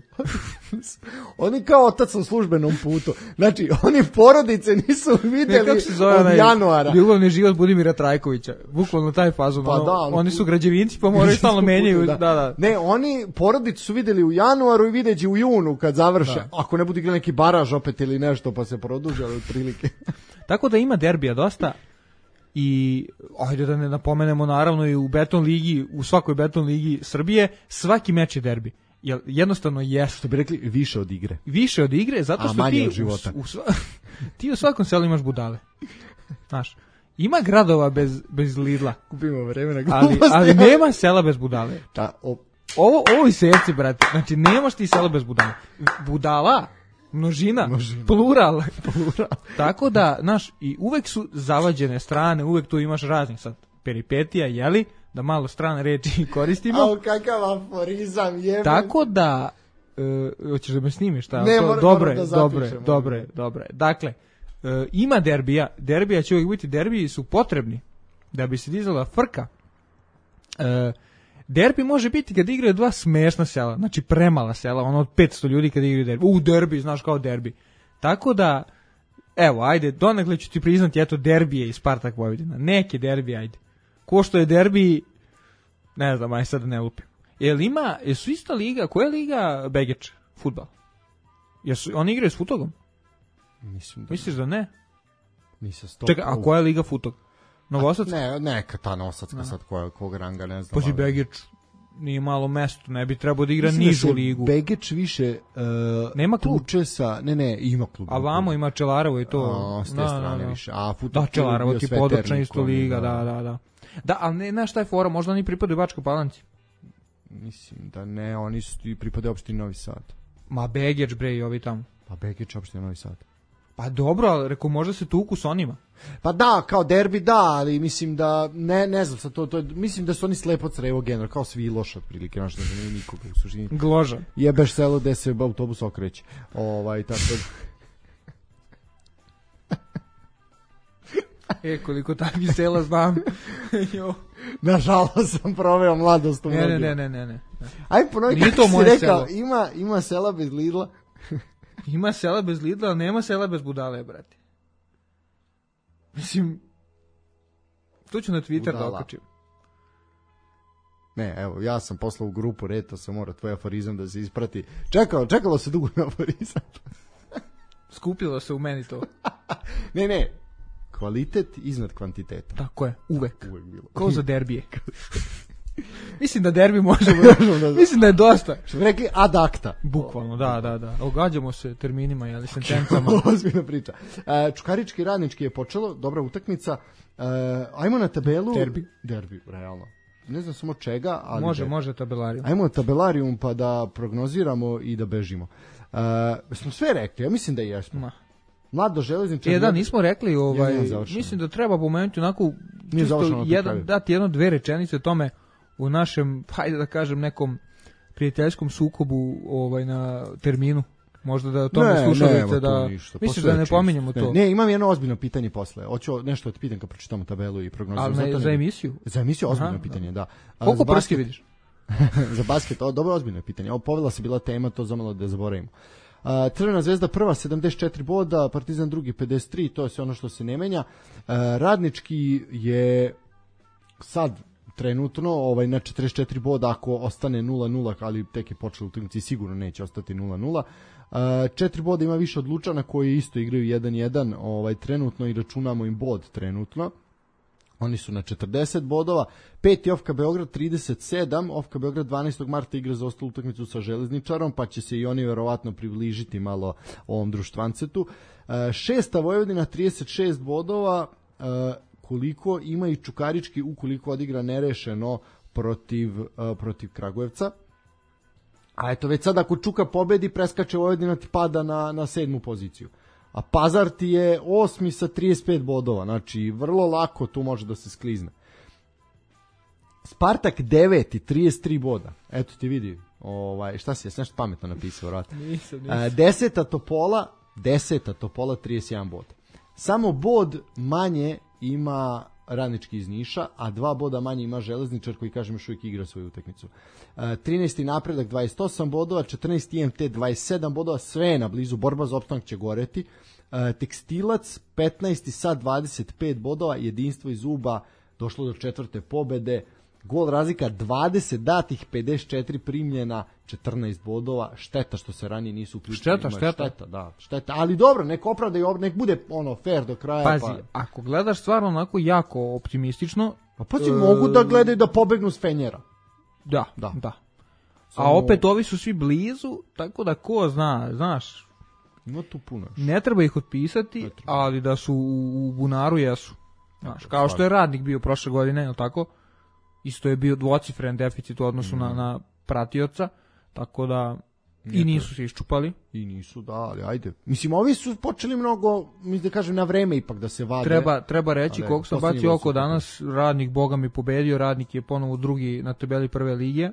oni kao otac na službenom putu. Znači, oni porodice nisu Ne, videli kako se zove od onaj januara. ljubavni život Budimira Trajkovića. Bukvalno taj fazon. Pa ono, da, ono- oni su građevinci pa moraju stalno menjaju. Da, da. Ne, oni porodicu su videli u januaru i videći u junu kad završe. Da. Ako ne bude igrali neki baraž opet ili nešto pa se produži, ali otprilike. Tako da ima derbija dosta i ajde da ne napomenemo naravno i u Beton ligi, u svakoj Beton ligi Srbije svaki meč je derbi. Jel jednostavno jeste. Što bi rekli, više od igre. Više od igre zato A što manje ti od života. U, u sva, ti u svakom selu imaš budale. Znaš, ima gradova bez bez Lidla, Kupimo vreme na ali gluposti. ali nema sela bez budale. Ta, o, Ovo ovo i seci, brate. Znači nemaš ti selo bez budale. Budala množina, Množina. plural. plural. Tako da, znaš, i uvek su zavađene strane, uvek tu imaš raznih sad peripetija, jeli, da malo strane reči koristimo. Au, kakav aforizam, jebe. Tako da, e, hoćeš da me snimiš, šta? Ne, To- moram- dobre, moram da dobre, zapišem, dobre, moram. dobre. Dakle, e, ima derbija, derbija će uvijek biti, derbiji su potrebni da bi se dizala frka. E, derbi može biti kad igraju dva smešna sela, znači premala sela, ono od petsto ljudi kad igraju derbi. U, derbi, znaš kao derbi. Tako da, evo, ajde, donekle ću ti priznati, eto, derbije i Spartak Vojvodina. Neki derbi, ajde. Ko što je derbi, ne znam, aj sad da ne lupim. Jel ima, jesu ista liga, koja je liga Begeč, fudbal? Jesu, oni igraju s Futogom? Mislim da Misliš da ne? nisam sto. Čekaj, a koja je liga Futog? Novosadska? Ne, neka ta Novosadska sad koja, kog ranga, ne znam. Pazi, ali- Begeč nije malo mesto, ne bi trebao da igra Mislim da nižu se ligu. Begeč više uh, Nema klub. tuče sa, ne, ne, ima klub. A vamo ima Čelarovo i to. A, s te Da, strane da, da. više. A Futok Da, Čelarovo bio ti sve područna Ternikom, isto liga, da, da, da. Da, ali ne, znaš šta je fora, možda oni pripadaju Bačkoj Palanci. Mislim da ne, oni su i pripadaju opštini Novi Sad. Ma Begeć bre i ovi tamo. Pa Begić opština Novi Sad. Pa dobro, ali reko možda se tuku s onima. Pa da, kao derbi da, ali mislim da, ne, ne znam sad, to, to, mislim da su oni slepo crevo generalno, kao Sviloš otprilike, znaš, ne znaju nikoga u suštini. Gloža. Jebeš selo gde se autobus okreće. Ovaj, tako da... E, koliko takvih sela znam. Jo. Nažalost sam proveo mladost u Ne, mnogima. ne, ne, ne, ne. Aj, ponovi Nije kako to si moje rekao, selo. ima, ima sela bez Lidla. Ima sela bez Lidla, ali nema sela bez budale, brate. Mislim, to ću na Twitter da Budala. okačim. Ne, evo, ja sam poslao u grupu, reto se mora tvoj aforizam da se isprati. Čekalo, čekalo se dugo na aforizam. Skupilo se u meni to. Ne, ne, kvalitet iznad kvantiteta. Tako je, uvek. Uvek bilo. Kao za derbije. Mislim da derbi možemo. da- Mislim da je dosta. Što bi rekli ad acta. Bukvalno, da, da, da. Ogađamo se terminima, jeli, sentencama. Ozbiljna priča. E, Čukarički radnički je počelo, dobra utakmica. E, ajmo na tabelu. Derbi. Derbi, realno. Ne znam samo čega, ali... Može, derbi. može tabelariju. Ajmo na tabelarijum pa da prognoziramo i da bežimo. E, smo sve rekli, ja mislim da jesmo. Ma. Mlado železničar... E, da, nismo rekli, ovaj, Jedan završeno. mislim da treba pomenuti onako, čisto završeno pri jedan, kraju. dati jedno, dve rečenice o tome u našem, hajde da kažem, nekom prijateljskom sukobu ovaj, na terminu. Možda da o tome Ne, slušalice nema tu da... ništa. Misliš Posle da ne čisto. pominjemo to? Ne, ne, imam jedno ozbiljno pitanje posle. Hoću nešto da ti pitam kad pročitamo tabelu i prognozu. Ali Zato ne, ne- za emisiju? Za emisiju ozbiljno Aha, pitanje, da. A, Koliko za prsti basket- vidiš? za basket, o, dobro ozbiljno pitanje. Ovo povela se bila tema, to zamalo da zaboravimo. Uh, Crvena zvezda prva sedamdeset četiri boda, Partizan drugi pedeset tri, to je sve ono što se ne menja. Uh, Radnički je sad trenutno ovaj na četrdeset četiri boda ako ostane nula nula, ali tek je počelo utakmica i sigurno neće ostati nula nula. Uh, četiri boda ima više od Lučana koji isto igraju jedan jedan, ovaj trenutno i računamo im bod trenutno. Oni su na četrdeset bodova. Peti Ofka Beograd trideset sedam. Ofka Beograd dvanaestog marta igra za ostalu utakmicu sa Železničarom, pa će se i oni verovatno približiti malo ovom društvancetu. E, šesta Vojvodina trideset šest bodova. E, koliko ima i Čukarički ukoliko odigra nerešeno protiv, e, protiv Kragujevca. A eto, već sad ako Čuka pobedi, preskače Vojvodina, ti pada na, na sedmu poziciju. A Pazar ti je osmi sa trideset pet bodova, znači vrlo lako tu može da se sklizne. Spartak deveti, trideset tri boda. Eto ti vidi, ovaj, šta si, jesi nešto pametno napisao, vrat. Nisam, nisam. A, deseta Topola, deseta Topola, trideset jedan bod. Samo bod manje ima Radnički iz Niša, a dva boda manje ima Železničar koji, kažem, još uvijek igra svoju utakmicu. E, trinaesti Napredak dvadeset osam bodova, četrnaesti I M T dvadeset sedam bodova, sve je na blizu, borba za opstanak će goreti. E, Tekstilac petnaesti sa dvadeset pet bodova, Jedinstvo iz Uba došlo do četvrte pobede, gol razlika dvadeset datih, pedeset četiri primljena, četrnaest bodova, šteta što se ranije nisu uključili. Šteta, šteta. šteta, da, šteta, ali dobro, nek opravda i ob... nek bude ono fair do kraja. Pazi, pa... ako gledaš stvarno onako jako optimistično, Pa pazi, E, mogu da gledaju da pobegnu s Fenjera. da, Da. da. Samo- A opet ovi su svi blizu, tako da ko zna, znaš, Ima tu puno još. ne treba ih otpisati, Ne treba. ali da su u, u bunaru jesu. Znaš, kao što je Radnik bio prošle godine, je li tako? Isto je bio dvocifren deficit u odnosu Mm. na, na pratioca, tako da Nije i nisu se iščupali. I nisu, da, ali ajde. Mislim, ovi su počeli mnogo, mislim da kažem, na vreme ipak da se vade. Treba, treba reći, Ali, koliko sam poslednji bacio gol oko su danas, Radnik Boga mi pobedio, Radnik je ponovo drugi na tabeli prve lige.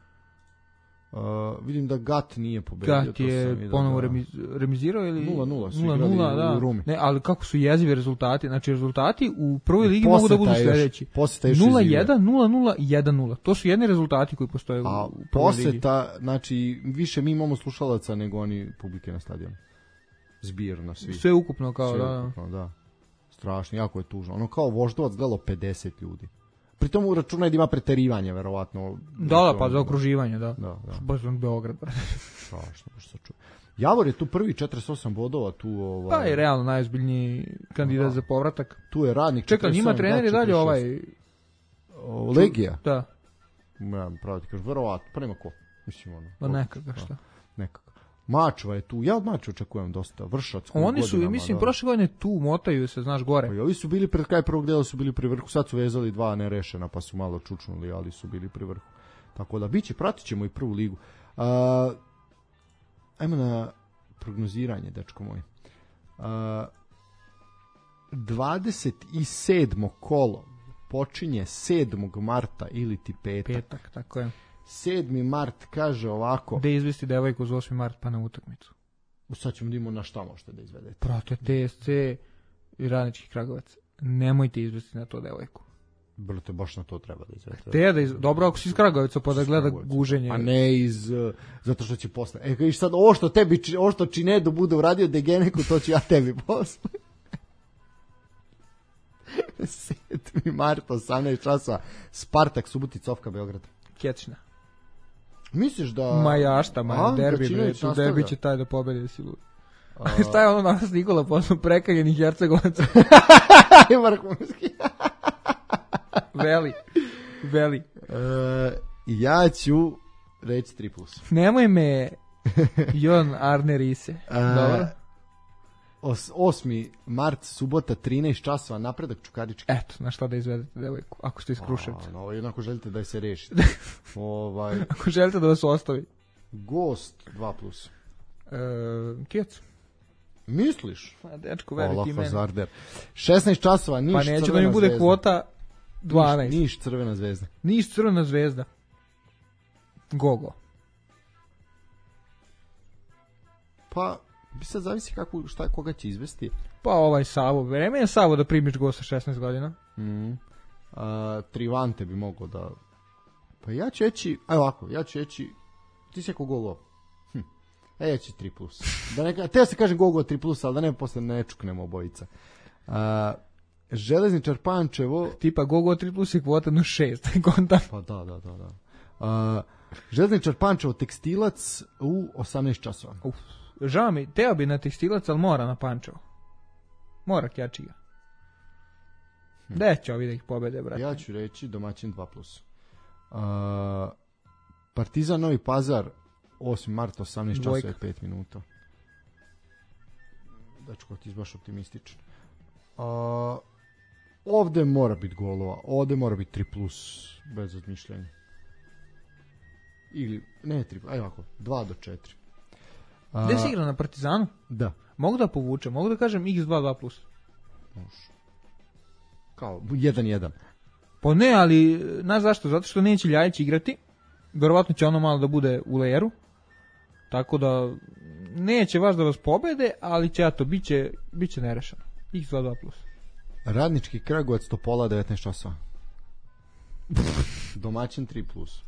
Uh, vidim da Gat nije pobedio. Gat to sam je vidio, ponovo da. remi- remizirao ili nula nula su nula igrali nula, u da. Rumi. Ne, ali kako su jezivi rezultati? Znači rezultati u prvoj ligi mogu da budu Poseta je još- sledeći. poseta je još nula jezivija. jedan, nula nula i jedan nula. To su jedni rezultati koji postoje u, A u prvoj ligi. poseta, znači, više mi imamo slušalaca nego oni publike na stadionu. Zbirno svi. Sve ukupno kao, Sve da, da. ukupno, da. Strašno, jako je tužno. Ono kao Voždovac gledalo pedeset ljudi. Pritom uračunaj da ima preterivanje, verovatno. Da, da, pa za okruživanje, da. Da, da. Baš on Beograd. Strašno, baš saču. Javor je tu prvi, četrdeset osam bodova, tu ovaj. Pa je realno najozbiljniji kandidat Da. za povratak. Tu je Radnik. Čekaj, njima četrdeset sedam, trener je Gat dalje ovaj... četrdeset šest. O, Legija. Da, Ja, pravo ti kažem, verovatno, pa nema ko. Mislim ono. ma ko- nekako da, šta. Nekako. Mačva je tu, ja od Mačva očekujem dosta, Vršac. Oni su, godinama, mislim, da. prošle godine tu motaju se, znaš, gore. Pa i ovi su bili pred kraj prvog dela, su bili pri vrhu, sad su vezali dva nerešena, pa su malo čučnuli, ali su bili pri vrhu. Tako da, biće, pratit ćemo i prvu ligu. A, ajmo na prognoziranje, dečko moj. A, dvadeset sedmo kolo počinje sedmog marta ili ti petak. Petak, tako je. sedmi mart kaže ovako. Gde izvesti devojku uz osmi mart pa na utakmicu? Sad ćemo da imamo na šta možete da izvedete. Prate T S C i Radnički Kragujevac. Nemojte izvesti na to devojku. Brate, baš na to treba da izvedete. Te da iz... Dobro, ako si iz Kragujevca pa da gleda guženje. A ne iz... Uh, zato što će posle. E, kažeš sad, ovo što tebi, ovo što Činedu bude uradio Degeneku, to ću ja tebi posle. sedmi mart, osamnaest časova, Spartak, Subotica, Ofka, Beograd. Kječna. Misliš da... Majašta, maja, A, derbi, bre, tu derbi će taj da pobedi, si lud. A... Šta je ono danas Nikola posle prekaljenih Hercegovaca? Vrhunski. Veli, veli. E, ja ću reći tri plus. Nemoj me Jon Arne Rise. Dobro. Os, osmi mart, subota, trinaest časova, Napredak, Čukarički. Eto, na šta da izvedete devojku, ako ste iz Kruševca. No, jednako želite da je se reši. ovaj, ako želite da vas ostavi. Gost, dva plus. E, Kijec. Misliš? Pa, dečko, veri ti meni. šesnaest časova, Niš, pa Crvena zvezda. Pa neće da mi bude zvezda. Kvota dvanaest. Niš, Niš, Crvena zvezda. Niš, Crvena zvezda. Gogo. Pa... Bi sad zavisi kako, šta, koga će izvesti. Pa ovaj Savo. Vreme je Savo da primiš go sa šesnaest godina. Mm. A, Trivante bi moglo da... Pa ja ću reći... Aj ovako, ja ću reći... Ti si rekao Gogo. Hm. E, ja ću tri plus. Da ne, te ja se kažem Gogo tri plus, ali da ne posle ne čuknemo obojica. A, Železničar Pančevo... Tipa Gogo tri plus i kvota no šest. Pa da, da, da. da. A, Železničar Pančevo Tekstilac u osamnaest časova. Uf. Žao mi, teo bi na Tekstilac, ali mora na Pančevo. Mora kjači ga. Hm. Gde će ovi da ih pobede, brate? Ja ću reći domaćin dva plus. Uh, Partizan Novi Pazar, osmi mart, osamnaest časova i pet minuta. Dačko, ti si baš optimističan. Uh, ovde mora biti golova. Ovde mora biti tri plus, bez odmišljenja. Ili, ne tri, aj ovako, dva do četiri. Gde si igra na Partizanu? Da. Mogu da povučem, mogu da kažem iks dva dva plus. Može. Kao, jedan jedan. Pa ne, ali, znaš zašto? Zato što neće Ljajić igrati. Verovatno će ono malo da bude u lejeru. Tako da, neće vaš da vas pobede, ali će, ja to, bit će, bit će nerešeno. iks dva dva plus. Radnički Kragujevac, Topola, devetnaest časova. Domaćin tri plus.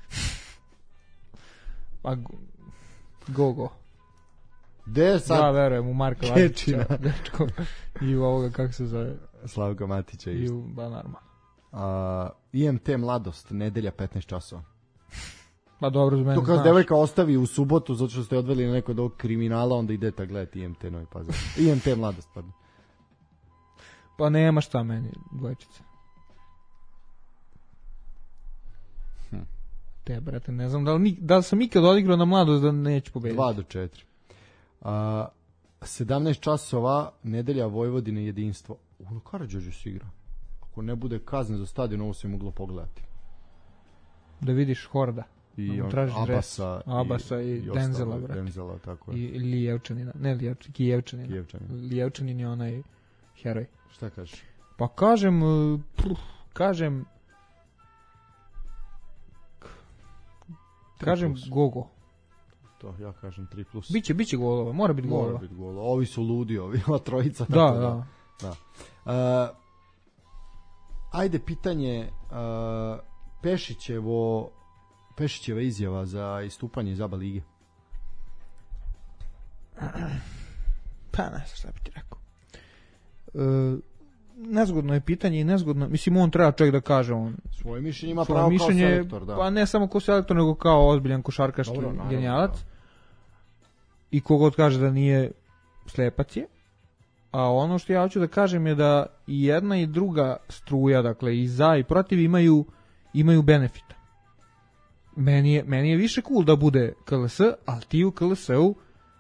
Pa, go, go. Gde sad? Ja verujem u Marka Lazića, dečko, i u ovoga, kako se zove? Slavka Matića. I u Banarma. Uh, I M T Mladost, nedelja petnaest časova. Pa dobro, za mene to kad znaš. devojka ostavi u subotu, zato što ste odveli na neko od ovog kriminala, onda idete gledati I M T Novi Pazar. I M T Mladost, pardon. Pa nema šta meni, dvojčice. Hm. Te, brate, ne znam da li, da li sam ikad odigrao na Mladost da neću pobediti. dva do četiri. Uh, sedamnaest časova, nedelja Vojvodine jedinstvo. U Karadžođu se igra. Ako ne bude kazne za stadion, ovo se moglo pogledati. Da vidiš Horda. I on, Abasa, Abasa i, i, i Denzela, brate. Denzela, tako je. I Lijevčanina. Ne Lijevčanina, Kijevčanina. Kijevčanina. Lijevčanin je onaj heroj. Šta kažeš? Pa kažem, pff, kažem, kažem plus. Gogo. To, ja kažem tri plus. Biće, biće golova, mora biti golova. Mora biti golova. Ovi su ludi, ovi, ova trojica. Da, tako da. da. Uh, ajde, pitanje uh, Pešićevo, Pešićeva izjava za istupanje iz A B A lige. Pa ne znam šta bi ti rekao. Uh, nezgodno je pitanje i nezgodno, mislim on treba čovjek da kaže on svoje mišljenje ima pravo mišljenje, kao selektor, da. Pa ne samo kao selektor, nego kao ozbiljan košarkaški Dobro, naravno, genijalac. Da. I kogod kaže da nije, slepac je. A ono što ja hoću da kažem je da i jedna i druga struja, dakle i za i protiv imaju imaju benefita. Meni je, meni je više cool da bude K L S, ali ti u K L S-u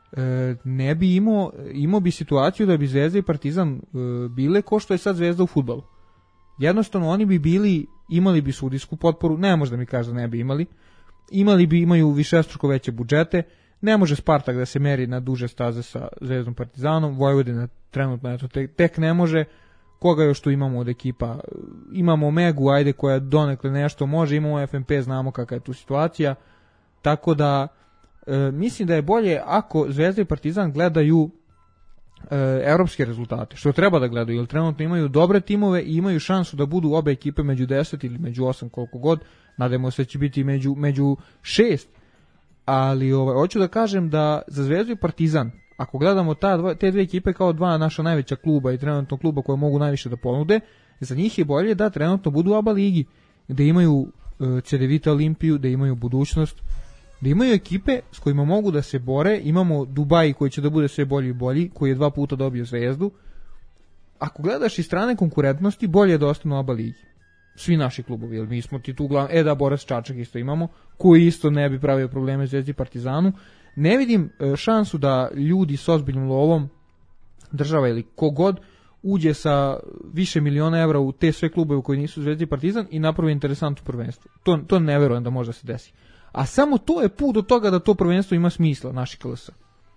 e, ne bi imao, imao bi situaciju da bi Zvezda i Partizan e, bile ko što je sad Zvezda u fudbalu. Jednostavno oni bi bili, imali bi sudijsku potporu, ne može da mi kaže da ne bi imali, imali bi, imaju višestruko veće budžete, ne može Spartak da se meri na duže staze sa Zvezdom Partizanom, Vojvodina trenutno eto, tek, tek ne može, koga još tu imamo od ekipa, imamo Megu, ajde, koja donekle nešto može, imamo F N P, znamo kakva je tu situacija, tako da e, mislim da je bolje ako Zvezda i Partizan gledaju e, evropske rezultate, što treba da gledaju, jer trenutno imaju dobre timove i imaju šansu da budu obe ekipe među deset ili među osam, koliko god, nadamo se da će biti među, među šest, ali ovaj, hoću da kažem da za Zvezdu i Partizan, ako gledamo ta dva, te dve ekipe kao dva naša najveća kluba i trenutno kluba koje mogu najviše da ponude, za njih je bolje da trenutno budu u A B A ligi, da imaju e, Cedevita Olimpiju, da imaju budućnost, da imaju ekipe s kojima mogu da se bore. Imamo Dubai koji će da bude sve bolji i bolji, koji je dva puta dobio Zvezdu. Ako gledaš iz strane konkurentnosti, bolje je da ostanu u A B A ligi. Svi naši klubovi, jer mi smo ti tu uglavnom, e da, Borac Čačak isto imamo, koji isto ne bi pravio probleme Zvezdi i Partizanu. Ne vidim šansu da ljudi s ozbiljnom lovom, država ili kogod, uđe sa više miliona evra u te sve klubove koji nisu Zvezda i Partizan i napravi interesantno prvenstvo. To, to ne verujem da može da se desi. A samo to je put do toga da to prvenstvo ima smisla, naši K L S.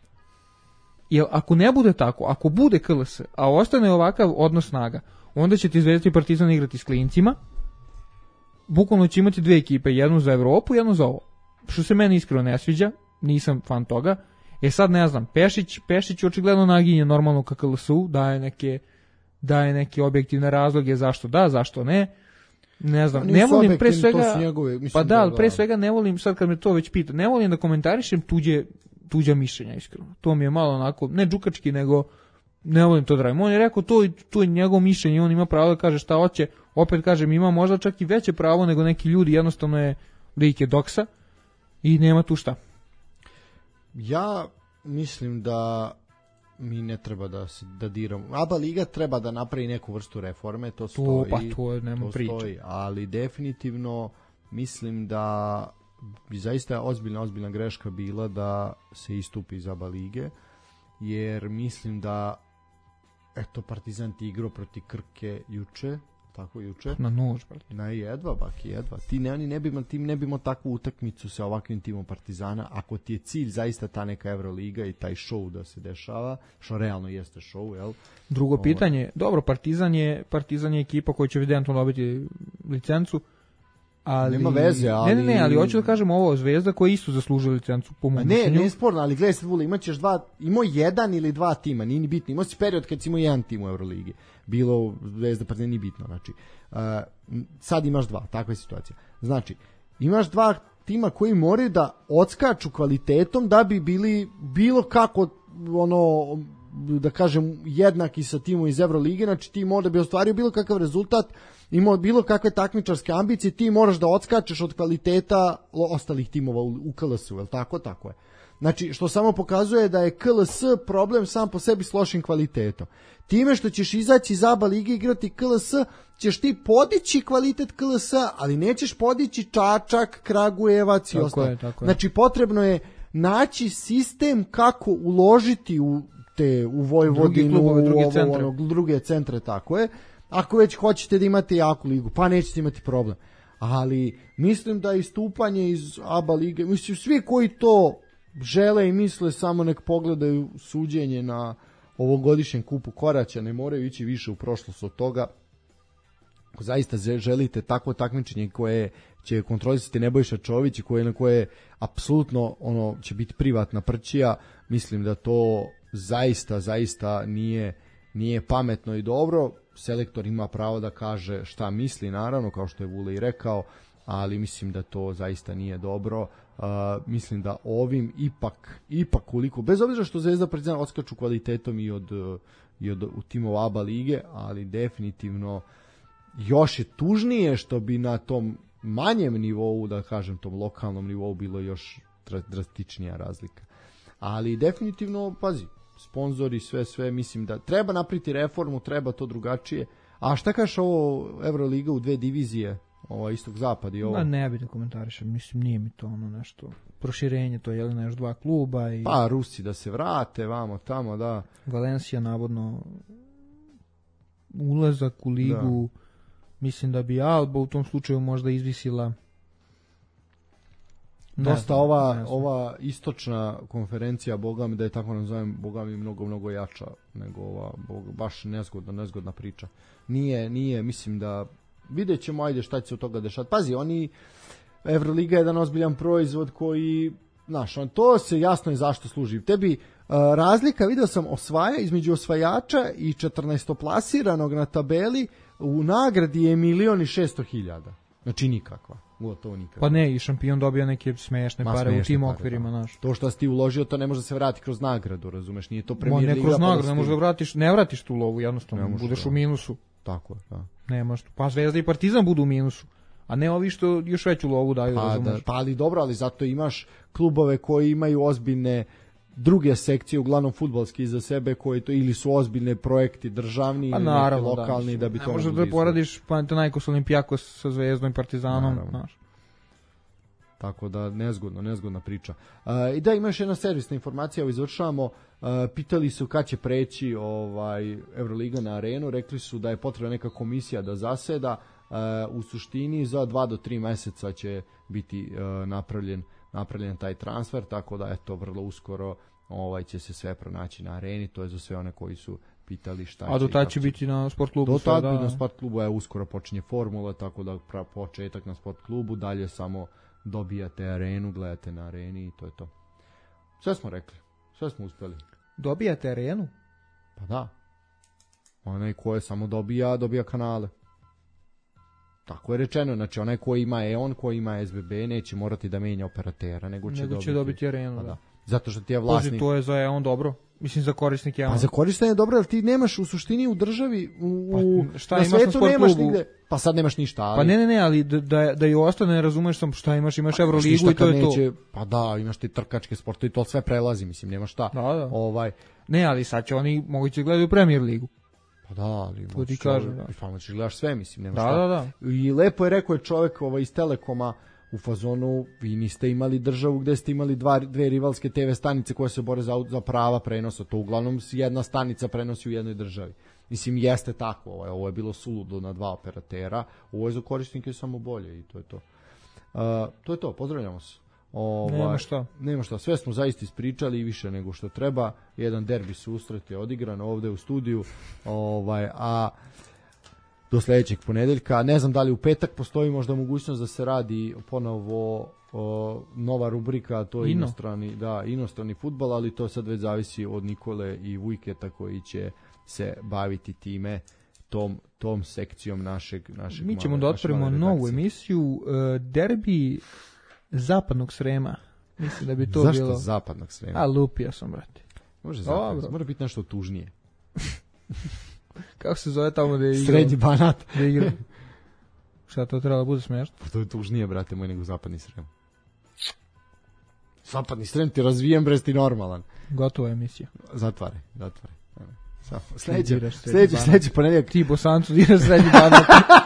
Jer ako ne bude tako, ako bude K L S, a ostane ovakav odnos snaga, onda će ti Zvezda i Partizan igrati s klincima, bukvalno će imati dve ekipe, jednu za Evropu, jednu za ovo. Što se meni iskreno ne sviđa, nisam fan toga. E sad ne znam, Pešić, Pešić očigledno naginje normalno ka K L S-u, daje neke, daje neke objektivne razloge zašto da, zašto ne. Ne znam, ne volim pre svega, njegove, mislim, pa da, ali da, pre svega ne volim, sad kad me to već pita, ne volim da komentarišem tuđe, tuđa mišljenja, iskreno. To mi je malo onako, ne džukački, nego ne volim to da radim. On je rekao, to, to je njegovo mišljenje, on ima pravo da kaže šta hoće, opet kažem, ima možda čak i veće pravo nego neki ljudi, jednostavno je lik je doksa i nema tu šta. Ja mislim da mi ne treba da se da diramo. A B A liga treba da napravi neku vrstu reforme, to stoji. To, pa to nema priče. Stoji, ali definitivno mislim da bi zaista ozbiljna, ozbiljna greška bila da se istupi iz A B A lige, jer mislim da eto Partizan ti igrao proti Krke juče, tako juče. Na nož, brate. Na jedva, baki, jedva. Ti ne, oni ne bi, ti ne bi imao takvu utakmicu sa ovakvim timom Partizana, ako ti je cilj zaista ta neka Euroliga i taj show da se dešava, što realno jeste show, jel? Drugo Ovo... pitanje, dobro, Partizan je, Partizan je ekipa koja će evidentno dobiti licencu, ali... Nema veze, ali... Ne, ne, ne, ali hoću da kažem ovo, Zvezda koja isto zaslužuje licencu po mom ne, mišljenju. ne je sporno, ali gledaj sad, Vule, imaćeš dva, imao jedan ili dva tima, nije ni bitno, imao si period kad si imao jedan tim u Euroligi, bilo Zvezda, Partizan, nije bitno, znači, uh, sad imaš dva, takva je situacija. Znači, imaš dva tima koji moraju da odskaču kvalitetom da bi bili bilo kako, ono, da kažem, jednaki sa timom iz Evrolige, znači ti mora da bi ostvario bilo kakav rezultat, imao bilo kakve takmičarske ambicije, ti moraš da odskačeš od kvaliteta ostalih timova u K L S-u, je li tako? Tako je. Znači, što samo pokazuje da je K L S problem sam po sebi s lošim kvalitetom. Time što ćeš izaći iz A B A lige igrati K L S, ćeš ti podići kvalitet K L S-a, ali nećeš podići Čačak, Kragujevac i ostalo. Znači, potrebno je naći sistem kako uložiti u te u Vojvodinu, klubove, druge, u ovo, centre. Ono, druge centre, tako je. Ako već hoćete da imate jaku ligu, pa nećete imati problem. Ali mislim da istupanje iz A B A lige, mislim svi koji to žele i misle samo nek pogledaju suđenje na ovogodišnjem kupu Koraća, ne moraju ići više u prošlost od toga. Ako zaista želite takvo takmičenje koje će kontrolisati Nebojša Čović i koje na koje apsolutno ono će biti privatna prćija, mislim da to zaista zaista nije nije pametno i dobro. Selektor ima pravo da kaže šta misli, naravno, kao što je Vule i rekao, ali mislim da to zaista nije dobro. Uh, mislim da ovim ipak ipak koliko, bez obzira što Zvezda Partizan odskaču kvalitetom i od, i od u timova A B A lige, ali definitivno još je tužnije što bi na tom manjem nivou, da kažem tom lokalnom nivou, bilo još drastičnija razlika. Ali definitivno, pazi, sponzori, sve, sve, mislim da treba napraviti reformu, treba to drugačije. A šta kažeš ovo Euroliga u dve divizije? ovaj istok zapad i ovo. Ma ne bi da komentarišem, mislim nije mi to ono nešto proširenje, to je li na još dva kluba i Pa Rusi da se vrate, vamo tamo, da. Valencija navodno ulazak u ligu, da. Mislim da bi Alba u tom slučaju možda izvisila dosta ova, ova istočna konferencija, boga mi da je tako nazovem, boga mi mnogo, mnogo jača nego ova, boga, baš nezgodna, nezgodna priča. Nije, nije, mislim da vidjet ćemo, ajde šta će se od toga dešati. Pazi, oni, Evroliga je jedan ozbiljan proizvod koji, znaš, on, to se jasno je zašto služi. Tebi uh, razlika, vidio sam, osvaja između osvajača i četrnaestoplasiranog na tabeli u nagradi je milion i šesto hiljada. Znači nikakva, gotovo nikakva. Pa ne, i šampion dobija neke smešne Ma, pare smešne u tim pare, okvirima, da. Naš. To što si ti uložio, to ne može da se vrati kroz nagradu, razumeš, nije to Premier Liga. Liga. Ne kroz pa nagradu, da ne možeš da vratiš, ne vratiš tu lovu, jednostavno, ne budeš da. u minusu. Tako, da. Nemaš, pa Zvezda i Partizan budu u minusu, a ne ovi što još veću lovu daju, pa, razumeš. Da, pa ali dobro, ali zato imaš klubove koji imaju ozbiljne druge sekcije, uglavnom fudbalski iza sebe, koji to ili su ozbiljne projekti državni pa, ili naravno, neki lokalni, da, da bi ne to možeš da poradiš Panathinaikos Olimpijakos sa Zvezdom i Partizanom, znaš. Tako da nezgodno, nezgodna priča. Uh, I da, ima još jedna servisna informacija, ovo izvršavamo. Uh, pitali su kad će preći ovaj Euroliga na arenu, rekli su da je potrebna neka komisija da zaseda. Uh, u suštini za dva do tri meseca će biti uh, napravljen, napravljen taj transfer, tako da eto vrlo uskoro ovaj će se sve pronaći na areni, to je za sve one koji su pitali šta će. A do tada će biti na sport klubu. Do tada na sport klubu je uskoro počinje formula, tako da pra, početak na sport klubu, dalje samo dobijate arenu, gledate na areni i to je to. Sve smo rekli, sve smo uspeli. Dobijate arenu? Pa da. Onaj ko je samo dobija, dobija kanale. Tako je rečeno, znači onaj ko ima E O N, ko ima S B B, neće morati da menja operatera, nego će, nego dobiti, će dobiti arenu. Pa da. da. Zato što ti je vlasnik. Pozi, to je za E O N dobro. Mislim za korisnike E O N. Pa za korisnike je dobro, jer ti nemaš u suštini u državi, u, pa, šta na imaš svetu na nemaš klubu? nigde. Pa sad nemaš ništa, ali... Pa ne, ne, ne, ali da, da, da i ostane ne razumeš sam šta imaš, imaš pa, Evroligu i to je neće, to. Pa da, imaš ti trkačke sporte i to sve prelazi, mislim, nema šta. Da, da. Ovaj, ne, ali sad će oni moguće gledaju Premier Ligu. Pa da, ali... To ti kažem, da. Pa ćeš gledaš sve, mislim, nema da, šta. Da, da. I lepo je rekao je čovjek ovaj, iz Telekoma u fazonu, vi niste imali državu gde ste imali dva, dve rivalske te ve stanice koje se bore za, za prava prenosa, to uglavnom jedna stanica prenosi u jednoj državi. Mislim, jeste tako, ovaj, ovo je bilo suludo na dva operatera, ovo je za korisnike samo bolje i to je to. Uh, to je to, pozdravljamo se. Ovaj, nema šta. Nema šta, sve smo zaista ispričali i više nego što treba. Jedan derbi susret je odigran ovde u studiju, ovaj, a do sledećeg ponedeljka, ne znam da li u petak postoji možda mogućnost da se radi ponovo o, nova rubrika, to je Ino. inostrani, da, inostrani fudbal, ali to sad već zavisi od Nikole i Vujketa koji će se baviti time, tom, tom sekcijom našeg, našeg mi ćemo male, da otvorimo novu emisiju uh, derbi zapadnog Srema. Mislim da bi to Zašto bilo... Zašto zapadnog Srema? A lupio sam, brate. Može zapadnog, mora biti nešto tužnije. Kako se zove tamo da je igra? Srednji Banat. Da igra. Šta to trebalo da bude smiješno? Pa to je tužnije, brate moj, nego zapadni Srem. Zapadni Srem ti razvijem, bre, ti normalan. Gotova je emisija. Zatvare, zatvare. Sledeći, sledeći, sledeći ponedeljak. Ti Bosancu diraš Srednji Banat.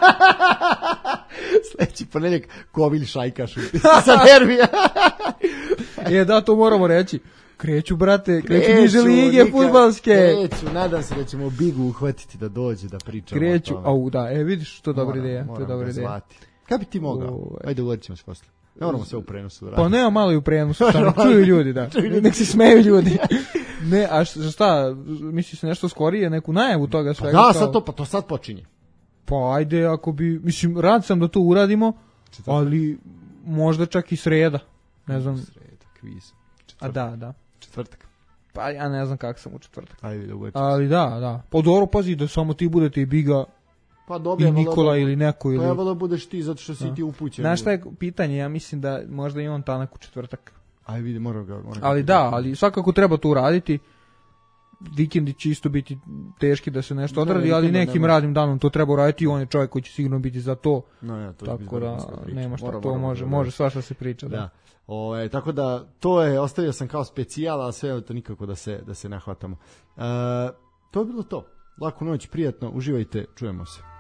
Sledeći ponedeljak Kovilj Šajkaš sa derbija. E, da, to moramo reći. Kreću, brate, kreću niže lige fudbalske. Kreću, nadam se da ćemo Bigu uhvatiti da dođe da pričamo. Kreću, au da, e vidiš, to je dobra ideja, to je dobra ideja. Kako bi ti mogao? Ajde, uvodit ćemo se posle. Ne moramo sve u prenosu. Pa nema malo i u prenosu, šta, čuju ljudi, da. Nek se smeju ljudi. Ne, a šta, misliš se nešto skorije, neku najavu toga svega? Da, sad to, pa to sad počinje. Pa ajde, ako bi, mislim, rad sam da to uradimo, ali možda čak i sreda, ne znam. Sreda, kviz. A da, da. Četvrtak. Pa ja ne znam kako sam u četvrtak. Ajde, da ali da, da. Pa dobro, pazi da samo ti budete i Biga pa dobro, i Nikola da, ili neko. Ili... Pa evo da budeš ti, zato što si da. Ti upućen. Znaš šta je pitanje, ja mislim da možda imam tanak u četvrtak. Aj vidi, moram ga... Moram ali ga da, ali svakako treba to uraditi. Vikendi će isto biti teški da se nešto odradi, ali nekim nema. Radnim danom to treba uraditi i on je čovjek koji će sigurno biti za to. No, ja, to tako da nema šta, mora, to mora, može, mora, može svašta se priča. Da. Da. Ove, tako da to je, ostavio sam kao specijal, a sve to nikako da se, da se nahvatamo. E, to je bilo to. Laku noć, prijatno, uživajte, čujemo se.